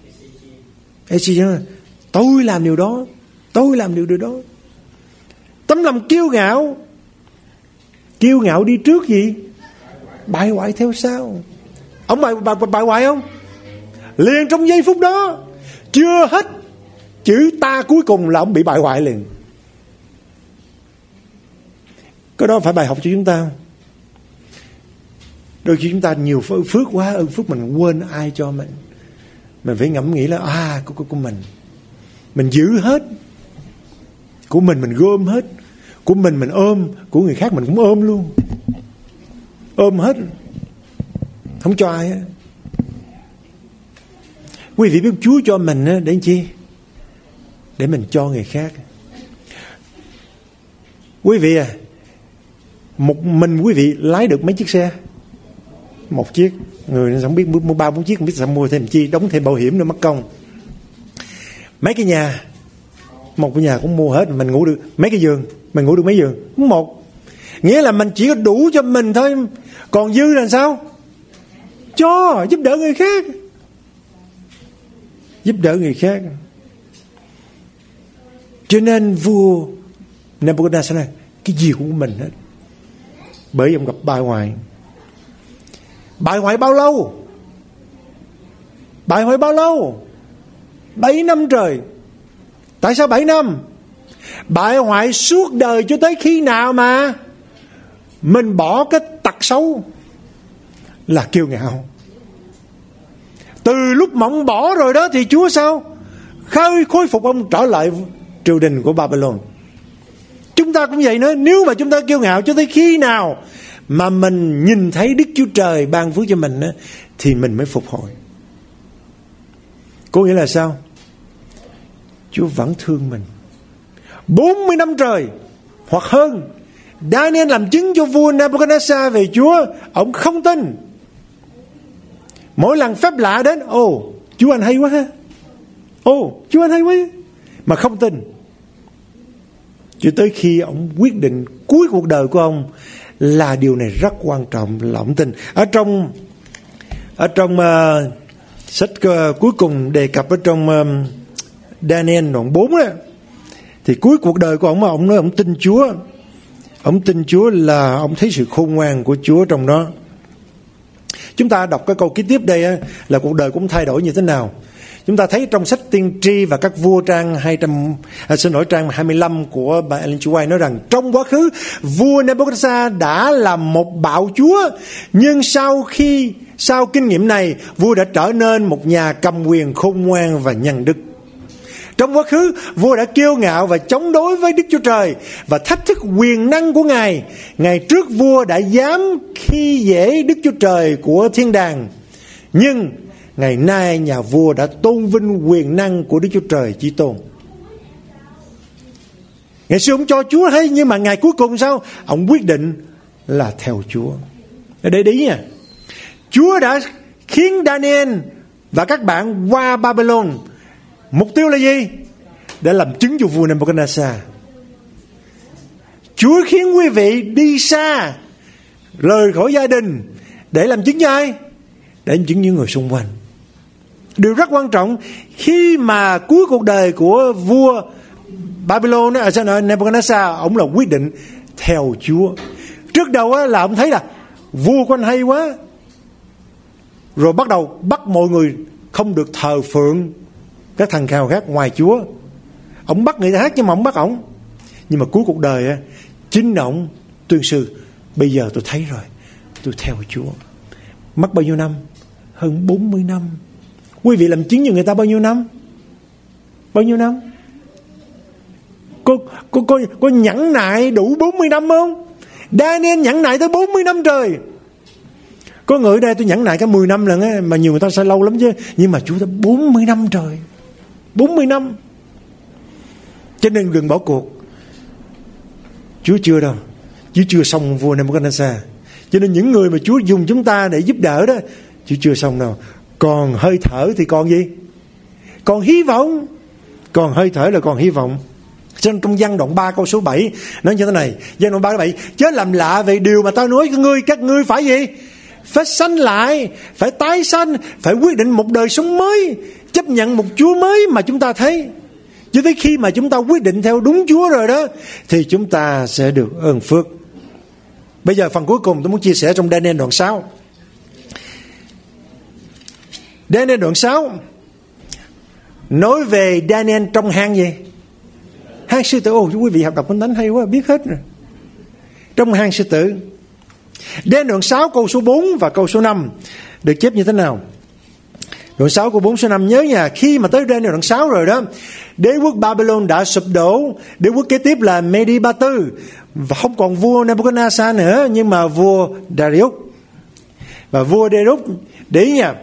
A: Tôi làm điều đó, tôi làm điều đó. Tấm lòng kiêu ngạo, kiêu ngạo đi trước gì? Bại hoại theo sau. Ông bại, bại, bại hoại không? Liền trong giây phút đó, chưa hết chữ ta cuối cùng là ông bị bại hoại liền. Cái đó phải bài học cho chúng ta không? Đôi khi chúng ta nhiều phước quá, ơn phước mình quên ai cho mình. Mình phải ngẫm nghĩ là à của, của, của mình. Mình giữ hết. Của mình mình gom hết. Của mình mình ôm. Của người khác mình cũng ôm luôn. Ôm hết. Không cho ai. Quý vị biết Chúa cho mình để làm chi? Để mình cho người khác. Quý vị à, một mình quý vị lái được mấy chiếc xe? Một chiếc. Người không biết mua ba bốn chiếc, không biết sao mua thêm chi, đóng thêm bảo hiểm nữa mất công. Mấy cái nhà, một cái nhà cũng mua hết, mình ngủ được mấy cái giường, mình ngủ được mấy giường? Một. Nghĩa là mình chỉ có đủ cho mình thôi, còn dư là sao? Cho, giúp đỡ người khác. Giúp đỡ người khác. Cho nên vua Nebuchadnezzar nói cái gì cũng của mình hết. Bởi ông gặp bại hoại. Bại hoại bao lâu? Bại hoại bao lâu? Bảy năm trời. Tại sao bảy năm? Bại hoại suốt đời cho tới khi nào mà mình bỏ cái tật xấu là kiêu ngạo. Từ lúc mà ông bỏ rồi đó thì Chúa sao? Khơi khôi phục ông trở lại triều đình của Babylon. Chúng ta cũng vậy nữa. Nếu mà chúng ta kiêu ngạo cho tới khi nào mà mình nhìn thấy Đức Chúa Trời ban phước cho mình thì mình mới phục hồi. Có nghĩa là sao? Chúa vẫn thương mình. bốn mươi năm trời hoặc hơn, Daniel làm chứng cho vua Nebuchadnezzar về Chúa. Ông không tin. Mỗi lần phép lạ đến, ồ, Chúa anh hay quá ha. Ồ, Chúa anh hay quá. Mà không tin. Cho tới khi ông quyết định cuối cuộc đời của ông là điều này rất quan trọng là ông tin. Ở trong ở trong uh, sách uh, cuối cùng đề cập ở trong uh, Daniel đoạn bốn đó, thì cuối cuộc đời của ông mà ông nói ông tin Chúa. Ông tin Chúa là ông thấy sự khôn ngoan của Chúa trong đó. Chúng ta đọc cái câu kế tiếp đây á, là cuộc đời cũng thay đổi như thế nào. Chúng ta thấy trong sách Tiên tri và các vua trang hai trăm à, xin lỗi trang hai mươi lăm của bà Ellen G. White nói rằng trong quá khứ vua Nebuchadnezzar đã là một bạo chúa, nhưng sau khi sau kinh nghiệm này vua đã trở nên một nhà cầm quyền khôn ngoan và nhân đức. Trong quá khứ vua đã kiêu ngạo và chống đối với Đức Chúa Trời và thách thức quyền năng của Ngài. Ngày trước vua đã dám khi dễ Đức Chúa Trời của thiên đàng, nhưng ngày nay nhà vua đã tôn vinh quyền năng của Đức Chúa Trời Chí Tôn. Ngày xưa ông cho Chúa hay, nhưng mà ngày cuối cùng sao? Ông quyết định là theo Chúa. Để ý nha, Chúa đã khiến Daniel và các bạn qua Babylon. Mục tiêu là gì? Để làm chứng cho vua Nebuchadnezzar. Chúa khiến quý vị đi xa, rời khỏi gia đình, để làm chứng cho ai? Để làm chứng những người xung quanh. Điều rất quan trọng khi mà cuối cuộc đời của vua Babylon, ở Nebuchadnezzar, ông là quyết định theo Chúa. Trước đầu là ông thấy là vua của anh hay quá, rồi bắt đầu bắt mọi người không được thờ phượng các thần khào khác ngoài Chúa. Ông bắt người ta hát nhưng mà ông bắt ổng. Nhưng mà cuối cuộc đời chính ông tuyên sư: bây giờ tôi thấy rồi, tôi theo Chúa. Mất bao nhiêu năm? Hơn bốn mươi năm. Quý vị làm chứng cho người ta bao nhiêu năm? Bao nhiêu năm? Có, có, có, có nhẫn nại đủ bốn mươi năm không? Daniel nhẫn nại tới bốn mươi năm trời. Có người ở đây tôi nhẫn nại cả mười năm lần á, mà nhiều người ta sẽ lâu lắm chứ. Nhưng mà Chúa ta bốn mươi năm trời. bốn mươi năm. Cho nên đừng bỏ cuộc. Chúa chưa đâu. Chúa chưa xong vua Nebuchadnezzar. Cho nên những người mà Chúa dùng chúng ta để giúp đỡ đó, Chúa chưa xong đâu. Còn hơi thở thì còn gì? Còn hy vọng. Còn hơi thở là còn hy vọng. Cho nên trong Giăng đoạn ba câu số bảy nói như thế này. Giăng đoạn ba câu bảy: chớ làm lạ về điều mà ta nói các ngươi. Các ngươi phải gì? Phải sanh lại, phải tái sanh, phải quyết định một đời sống mới, chấp nhận một Chúa mới mà chúng ta thấy. Chứ tới khi mà chúng ta quyết định theo đúng Chúa rồi đó, thì chúng ta sẽ được ơn phước. Bây giờ phần cuối cùng tôi muốn chia sẻ trong Daniel đoạn sáu. Daniel đoạn sáu nói về Daniel trong hang gì? Hang sư tử. Ồ, quý vị học đọc Kinh Thánh hay quá, biết hết rồi. Trong hang sư tử. Daniel đoạn sáu câu số bốn và câu số năm được chép như thế nào? Đoạn sáu câu bốn số năm, nhớ nha, khi mà tới Daniel đoạn sáu rồi đó, đế quốc Babylon đã sụp đổ. Đế quốc kế tiếp là Medi Ba Tư, và không còn vua Nebuchadnezzar nữa, nhưng mà vua Darius. Và vua Darius, để ý nha,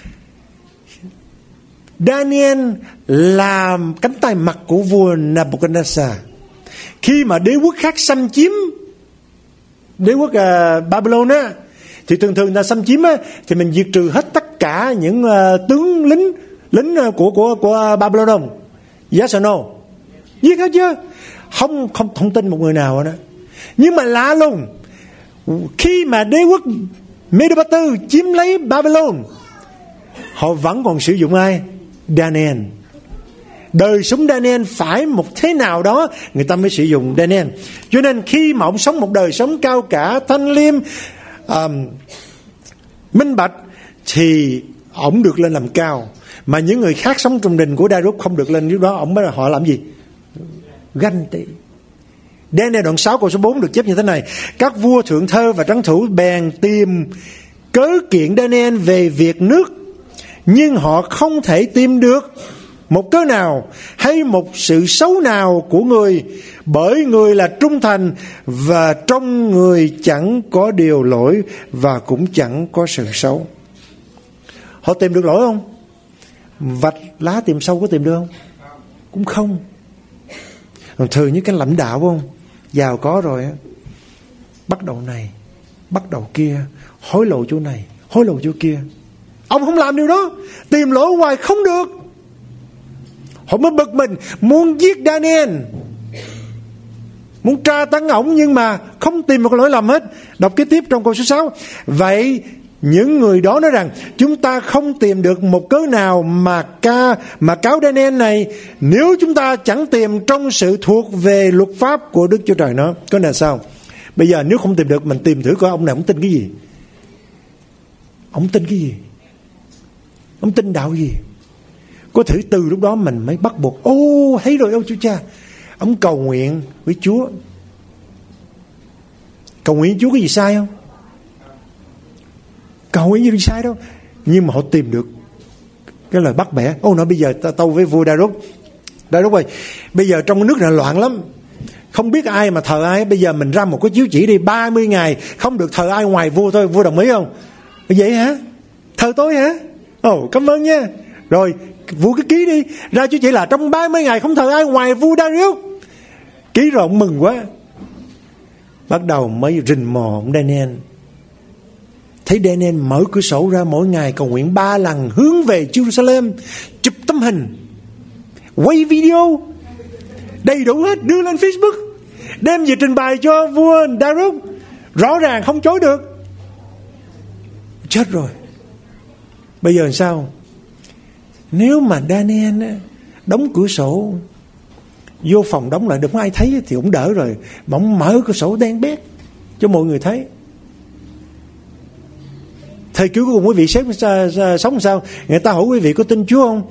A: Daniel làm cánh tay mặt của vua Nebuchadnezzar. Khi mà đế quốc khác xâm chiếm đế quốc uh, Babylon á, thì thường thường là xâm chiếm á, thì mình diệt trừ hết tất cả những uh, tướng lính lính của của của Babylon không? Yes or no? Giết hết chứ? Không không không tin một người nào đó. Nhưng mà lạ lùng, khi mà đế quốc Medi Ba Tư chiếm lấy Babylon, họ vẫn còn sử dụng ai? Daniel. Đời sống Daniel phải một thế nào đó người ta mới sử dụng Daniel. Cho nên khi mà ông sống một đời sống cao cả, thanh liêm, um, minh bạch, thì ông được lên làm cao. Mà những người khác sống trong đình của Darius không được lên. Lúc đó ông mới là họ làm gì? Ganh tị. Daniel đoạn sáu câu số bốn được chép như thế này: các vua thượng thơ và trấn thủ bèn tìm cớ kiện Daniel về việc nước, nhưng họ không thể tìm được một cớ nào hay một sự xấu nào của người, bởi người là trung thành, và trong người chẳng có điều lỗi và cũng chẳng có sự xấu. Họ tìm được lỗi không? Vạch lá tìm sâu có tìm được không? Cũng không. Còn thường những cái lãnh đạo không, giàu có rồi á, bắt đầu này, bắt đầu kia, hối lộ chỗ này, hối lộ chỗ kia. Ông không làm điều đó, tìm lỗi hoài không được. Họ mới bực mình, muốn giết Daniel, muốn tra tấn ổng, nhưng mà không tìm một lỗi lầm hết. Đọc kế tiếp trong câu số sáu: vậy những người đó nói rằng chúng ta không tìm được một cớ nào mà ca mà cáo Daniel này, nếu chúng ta chẳng tìm trong sự thuộc về luật pháp của Đức Chúa Trời nó. Có là sao? Bây giờ nếu không tìm được, mình tìm thử coi ông này ông tin cái gì. Ông tin cái gì? Ông tin đạo gì? Có thử từ lúc đó mình mới bắt buộc. Ô, thấy rồi ông Chúa Cha. Ông cầu nguyện với Chúa. Cầu nguyện với Chúa có gì sai không? Cầu nguyện gì sai đâu. Nhưng mà họ tìm được cái lời bắt bẻ. Ô, nói bây giờ tao với vua Darius, Darius ơi, bây giờ trong cái nước này loạn lắm, không biết ai mà thờ ai. Bây giờ mình ra một cái chiếu chỉ đi, ba mươi ngày không được thờ ai ngoài vua thôi. Vua đồng ý không? Vậy hả? Thờ tôi hả? Ồ, cảm ơn nha. Rồi vua cứ ký đi, ra chiếu chỉ là trong ba mươi ngày không thờ ai ngoài vua Darius. Ký rồi ông mừng quá. Bắt đầu mới rình mò ông Daniel. thấy Daniel mở cửa sổ ra mỗi ngày cầu nguyện ba lần hướng về Jerusalem, chụp tấm hình, quay video đầy đủ hết, đưa lên Facebook, đem về trình bày cho vua Darius, rõ ràng không chối được. Chết rồi. Bây giờ làm sao? Nếu mà Daniel đóng cửa sổ, vô phòng đóng lại đừng có ai thấy thì cũng đỡ rồi. Mà ông mở cửa sổ đen bét cho mọi người thấy. Thời cứu của quý vị xét sống sao? Người ta hỏi quý vị có tin Chúa không?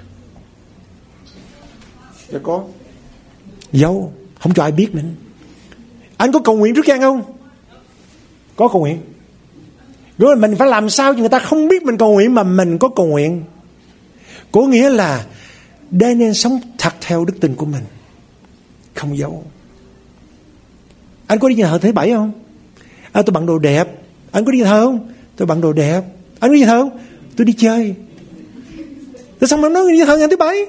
A: Dạ có. Giấu, không cho ai biết nữa. Anh có cầu nguyện trước gian không? Có cầu nguyện. Rồi mình phải làm sao cho người ta không biết mình cầu nguyện mà mình có cầu nguyện. Có nghĩa là Daniel sống thật theo đức tin của mình, không giấu. Anh có đi nhà thờ thứ bảy không? À, tôi bận đồ đẹp. Anh có đi nhà thờ không? Tôi bận đồ đẹp. Anh có đi nhà thờ không? Tôi đi chơi. Tại sao mà nói đi nhà thờ ngày thứ bảy?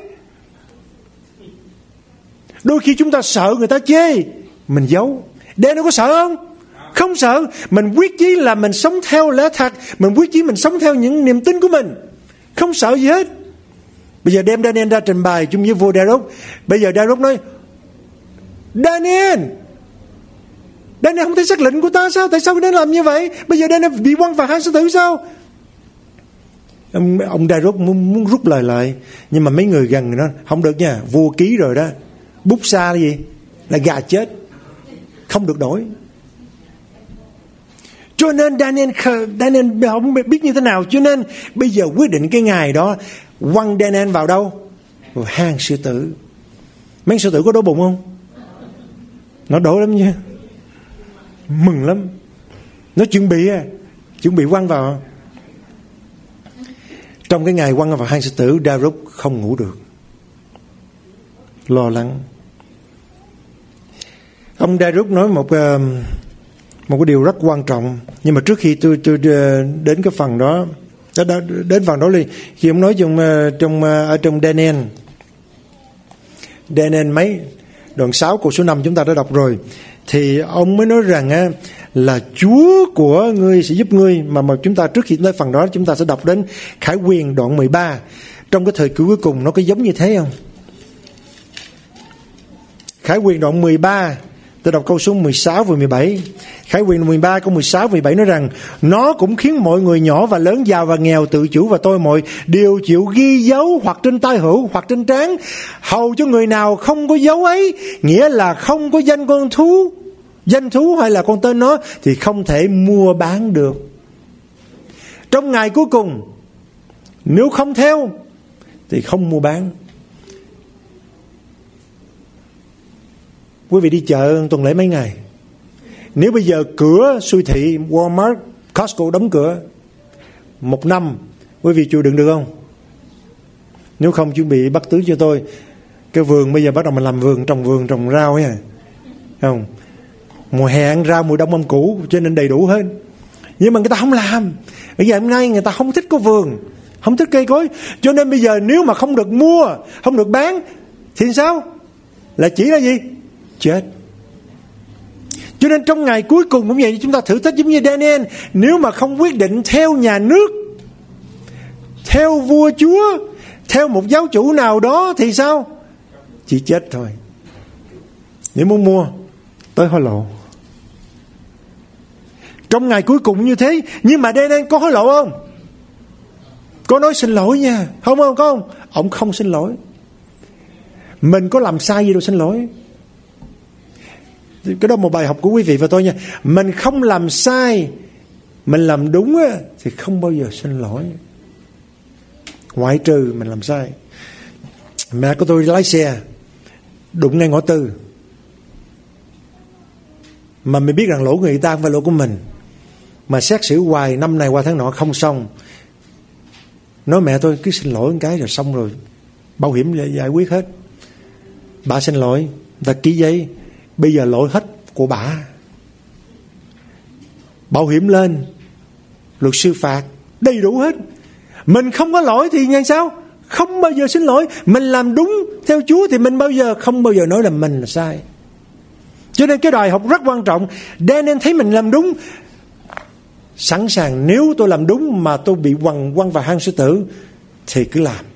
A: Đôi khi chúng ta sợ người ta chê, mình giấu. Daniel có sợ không? Không sợ. Mình quyết chí là mình sống theo lẽ thật, mình quyết chí mình sống theo những niềm tin của mình, không sợ gì hết. Bây giờ đem Daniel ra trình bày chung với vua Darius. Bây giờ Darius nói: Daniel, Daniel không thấy sắc lệnh của ta sao? Tại sao Daniel làm như vậy? Bây giờ Daniel bị quăng vào hang sư tử sao? Ông, ông Darius muốn, muốn rút lời lại, nhưng mà mấy người gần nó không được nha, vua ký rồi đó. Bút xa là gì? Là gà chết, không được đổi. Cho nên Daniel Daniel không biết như thế nào. Cho nên bây giờ quyết định cái ngày đó quăng Daniel vào đâu? Vào hang sư tử. Mấy sư tử có đói bụng không? Nó đói lắm nha, mừng lắm. Nó chuẩn bị à, chuẩn bị quăng vào. Trong cái ngày quăng vào hang sư tử, Darius không ngủ được, lo lắng. Ông Darius nói một một cái điều rất quan trọng. Nhưng mà trước khi tôi tôi đến cái phần đó, đó, đó đến phần đó đi, khi ông nói trong trong ở trong Daniel Daniel mấy đoạn sáu câu số năm chúng ta đã đọc rồi, thì ông mới nói rằng á, là Chúa của ngươi sẽ giúp ngươi. Mà mà chúng ta trước khi tới phần đó, chúng ta sẽ đọc đến Khải Huyền đoạn mười ba. Trong cái thời kỳ cuối cùng nó có giống như thế không? Khải Huyền đoạn mười ba, tôi đọc câu số mười sáu và mười bảy. Khải Huyền mười ba câu mười sáu và mười bảy nói rằng: nó cũng khiến mọi người nhỏ và lớn, giàu và nghèo, tự chủ và tôi mọi đều chịu ghi dấu hoặc trên tay hữu hoặc trên trán, hầu cho người nào không có dấu ấy, nghĩa là không có danh con thú, danh thú hay là con tên nó, thì không thể mua bán được. Trong ngày cuối cùng, nếu không theo thì không mua bán. Quý vị đi chợ tuần lễ mấy ngày, nếu bây giờ cửa siêu thị Walmart, Costco đóng cửa một năm, quý vị chịu đựng được không? Nếu không chuẩn bị bắt tứ cho tôi. Cái vườn bây giờ bắt đầu mình làm vườn, trồng vườn, trồng rau nha, không? Mùa hè ăn rau, mùa đông ăn củ, cho nên đầy đủ hết. Nhưng mà người ta không làm. Bây giờ hôm nay người ta không thích có vườn, không thích cây cối, cho nên bây giờ nếu mà không được mua, không được bán thì sao? Là chỉ là gì? Chết. Cho nên trong ngày cuối cùng cũng vậy, chúng ta thử thách giống như Daniel. Nếu mà không quyết định theo nhà nước, theo vua chúa, theo một giáo chủ nào đó thì sao? Chỉ chết thôi. Nếu muốn mua, tới hối lộ. Trong ngày cuối cùng như thế. Nhưng mà Daniel có hối lộ không? Có nói xin lỗi nha, không không có không? Ông không xin lỗi. Mình có làm sai gì đâu xin lỗi. Cái đó một bài học của quý vị và tôi nha. Mình không làm sai, mình làm đúng á, thì không bao giờ xin lỗi, ngoại trừ mình làm sai. Mẹ của tôi lái xe đụng ngay ngõ tư, mà mình biết rằng lỗi người ta không phải lỗi của mình, mà xét xử hoài năm này qua tháng nọ không xong. Nói mẹ tôi cứ xin lỗi một cái rồi xong rồi, bảo hiểm giải quyết hết. Bà xin lỗi, người ta ký giấy, bây giờ lỗi hết của bà. Bảo hiểm lên, luật sư phạt, đầy đủ hết. Mình không có lỗi thì như sao? Không bao giờ xin lỗi. Mình làm đúng theo Chúa thì mình bao giờ không bao giờ nói là mình là sai. Cho nên cái bài học rất quan trọng. Daniel thấy mình làm đúng, sẵn sàng, nếu tôi làm đúng mà tôi bị quăng quăng vào hang sư tử thì cứ làm.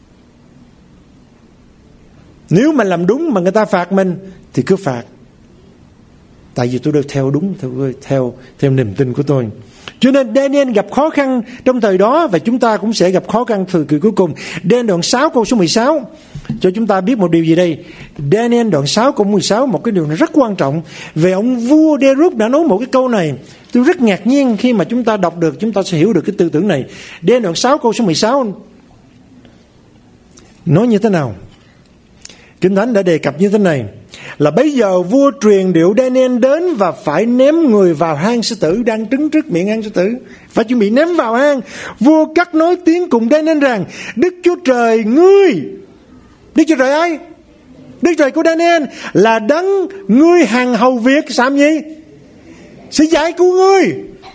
A: Nếu mà làm đúng mà người ta phạt mình thì cứ phạt. Tại vì tôi được theo đúng theo theo theo niềm tin của tôi. Cho nên Daniel gặp khó khăn trong thời đó, và chúng ta cũng sẽ gặp khó khăn thời kỳ cuối cùng. Daniel đoạn sáu câu số mười sáu cho chúng ta biết một điều gì đây. Daniel đoạn sáu câu mười sáu, một cái điều rất quan trọng về ông vua Đê-rút đã nói một cái câu này. Tôi rất ngạc nhiên khi mà chúng ta đọc được, chúng ta sẽ hiểu được cái tư tưởng này. Daniel đoạn sáu câu số mười sáu nói như thế nào? Kinh Thánh đã đề cập như thế này, là bây giờ vua truyền điệu Daniel đến và phải ném người vào hang sư tử, đang trứng trước miệng hang sư tử, phải chuẩn bị ném vào hang. Vua cắt nói tiếng cùng Daniel rằng: Đức Chúa Trời ngươi, Đức Chúa Trời ai? Đức Trời của Daniel là đấng ngươi hàng hầu việc làm gì? Sẽ giải cứu ngươi.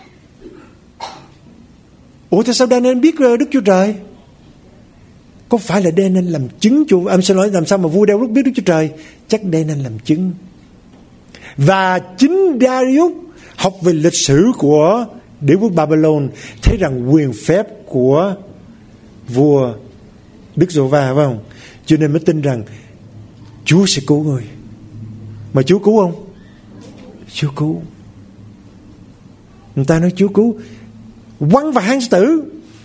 A: Ủa tại sao Daniel biết Đức Chúa Trời? Có phải là Daniel làm chứng cho em xin lỗi, làm sao mà vua Đê-rút biết Đức Chúa Trời? Chắc Daniel làm chứng. Và chính Darius học về lịch sử của đế quốc Babylon, thấy rằng quyền phép của vua Đức Giê-hô-va, phải không? Cho nên mới tin rằng Chúa sẽ cứu người. Mà Chúa cứu không? Chúa cứu. Người ta nói Chúa cứu, quăng vào hang sư tử,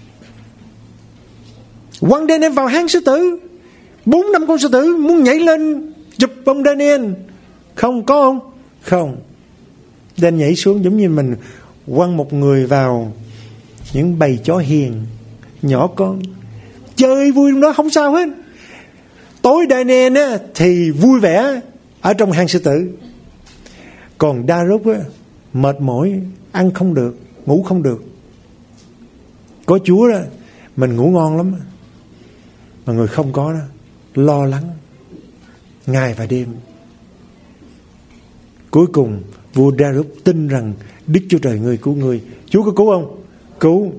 A: quăng Daniel vào hang sư tử. Bốn năm con sư tử muốn nhảy lên chụp ông Daniel. Không có không? Không. Daniel nhảy xuống giống như mình quăng một người vào những bầy chó hiền nhỏ con, chơi vui trong đó không sao hết. Tối Daniel á, thì vui vẻ ở trong hang sư tử. Còn Đa-rút á, mệt mỏi, ăn không được, ngủ không được. Có Chúa đó, mình ngủ ngon lắm. Mà người không có đó, lo lắng ngày và đêm. Cuối cùng vua Đa-rút tin rằng Đức Chúa Trời người cứu người. Chúa có cứu không? Cứu.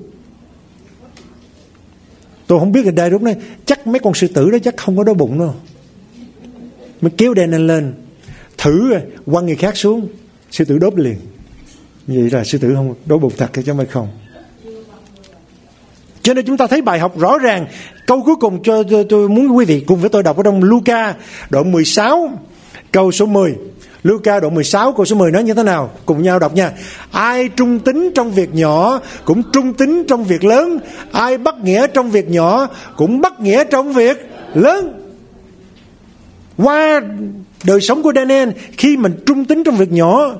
A: Tôi không biết là Đa-rút này, chắc mấy con sư tử đó chắc không có đói bụng đâu, mới kéo Daniel lên. Thử rồi quăng người khác xuống, sư tử đốt liền. Vậy là sư tử không đói bụng thật chứ không phải không. Cho nên chúng ta thấy bài học rõ ràng. Câu cuối cùng cho tôi, tôi muốn quý vị cùng với tôi đọc ở trong Luca đoạn mười sáu câu số mười. Luca đoạn mười sáu câu số mười nói như thế nào? Cùng nhau đọc nha. Ai trung tín trong việc nhỏ cũng trung tín trong việc lớn, ai bất nghĩa trong việc nhỏ cũng bất nghĩa trong việc lớn. Qua đời sống của Daniel, khi mình trung tín trong việc nhỏ,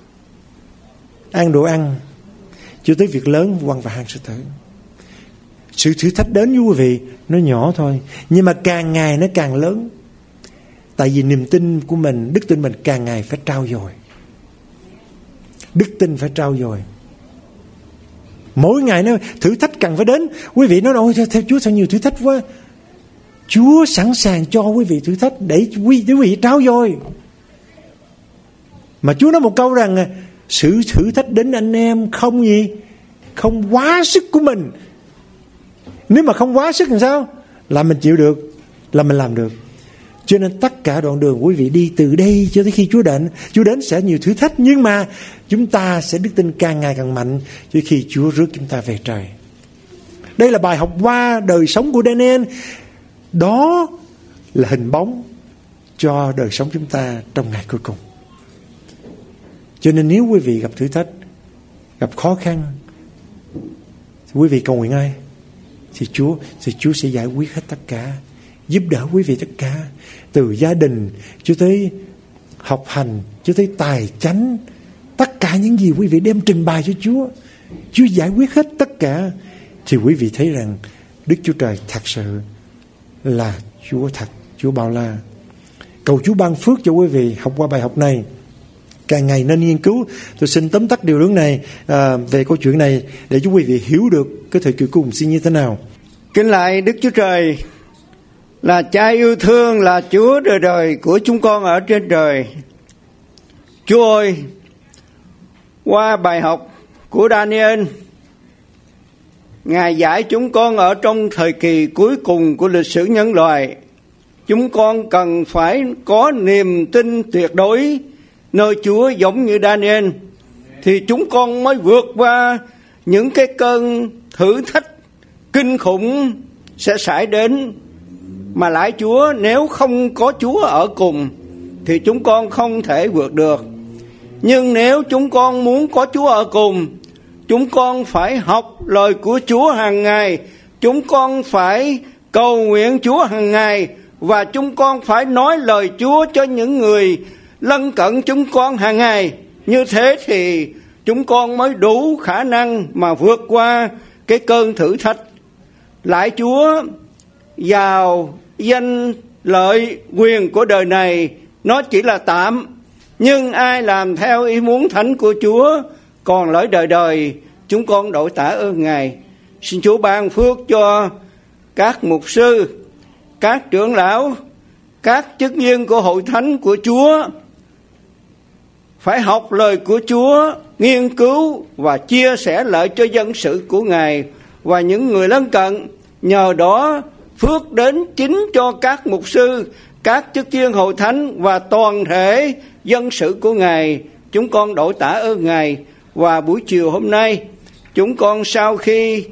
A: ăn đồ ăn, chưa tới việc lớn quăng vào hang sư tử. Sự thử thách đến với quý vị nó nhỏ thôi, nhưng mà càng ngày nó càng lớn. Tại vì niềm tin của mình, đức tin mình càng ngày phải trau dồi. Đức tin phải trau dồi. Mỗi ngày nó thử thách càng phải đến. Quý vị nói ôi theo Chúa sao nhiều thử thách quá. Chúa sẵn sàng cho quý vị thử thách để quý, quý vị trau dồi. Mà Chúa nói một câu rằng sự thử thách đến anh em không gì, không quá sức của mình. Nếu mà không quá sức làm sao? Là mình chịu được, là mình làm được. Cho nên tất cả đoạn đường quý vị đi từ đây cho tới khi Chúa đến, Chúa đến sẽ nhiều thử thách, nhưng mà chúng ta sẽ đức tin càng ngày càng mạnh cho khi Chúa rước chúng ta về trời. Đây là bài học qua đời sống của Daniel. Đó là hình bóng cho đời sống chúng ta trong ngày cuối cùng. Cho nên nếu quý vị gặp thử thách, gặp khó khăn, quý vị cầu nguyện ai? Thì Chúa, thì Chúa sẽ giải quyết hết tất cả, giúp đỡ quý vị tất cả, từ gia đình cho tới học hành, cho tới tài chánh, tất cả những gì quý vị đem trình bày cho Chúa, Chúa giải quyết hết tất cả. Thì quý vị thấy rằng Đức Chúa Trời thật sự là Chúa thật, Chúa bao la. Cầu Chúa ban phước cho quý vị học qua bài học này, càng ngày nên nghiên cứu. Tôi xin tóm tắt điều hướng này à, về câu chuyện này để cho quý vị hiểu được cái thời kỳ cuối cùng sẽ như thế nào.
B: Kính lạy Đức Chúa Trời, là Cha yêu thương, là Chúa đời đời của chúng con ở trên trời. Chúa ơi, qua bài học của Daniel, Ngài giải chúng con ở trong thời kỳ cuối cùng của lịch sử nhân loại. Chúng con cần phải có niềm tin tuyệt đối nơi Chúa giống như Daniel. thì chúng con mới vượt qua những cái cơn thử thách kinh khủng sẽ xảy đến. Mà lạy Chúa, nếu không có Chúa ở cùng thì chúng con không thể vượt được. Nhưng nếu chúng con muốn có Chúa ở cùng, chúng con phải học lời của Chúa hàng ngày, chúng con phải cầu nguyện Chúa hàng ngày, và chúng con phải nói lời Chúa cho những người lân cận chúng con hàng ngày. Như thế thì chúng con mới đủ khả năng mà vượt qua cái cơn thử thách. Lạy Chúa, giàu danh lợi quyền của đời này nó chỉ là tạm, nhưng ai làm theo ý muốn thánh của Chúa còn lợi đời đời. Chúng con đội tạ ơn Ngài. Xin Chúa ban phước cho các mục sư, các trưởng lão, các chức viên của hội thánh của Chúa phải học lời của Chúa, nghiên cứu và chia sẻ lợi cho dân sự của Ngài và những người lân cận. Nhờ đó phước đến chính cho các mục sư, các chức viên hội thánh và toàn thể dân sự của Ngài. Chúng con đội tạ ơn Ngài. Và buổi chiều hôm nay, chúng con sau khi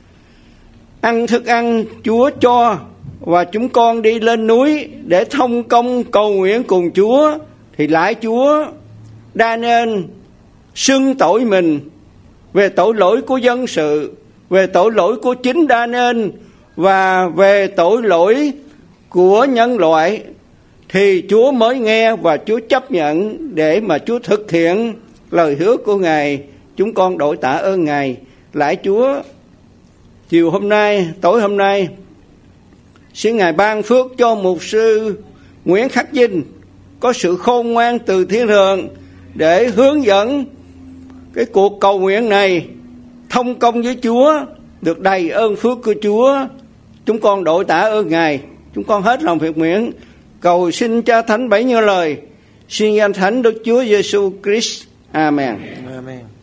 B: ăn thức ăn Chúa cho, và chúng con đi lên núi để thông công cầu nguyện cùng Chúa, thì lạy Chúa, Daniel xưng tội mình về tội lỗi của dân sự, về tội lỗi của chính Daniel và về tội lỗi của nhân loại, thì Chúa mới nghe và Chúa chấp nhận để mà Chúa thực hiện lời hứa của Ngài. Chúng con đội tạ ơn Ngài. Lạy Chúa, chiều hôm nay, tối hôm nay, xin Ngài ban phước cho mục sư Nguyễn Khắc Vinh có sự khôn ngoan từ thiên thượng để hướng dẫn cái cuộc cầu nguyện này thông công với Chúa, được đầy ơn phước của Chúa. Chúng con đội tạ ơn Ngài. Chúng con hết lòng việc nguyện cầu xin Cha Thánh bấy nhiêu lời. Xin danh Thánh Đức Chúa Giêsu Christ. Amen.
A: Amen.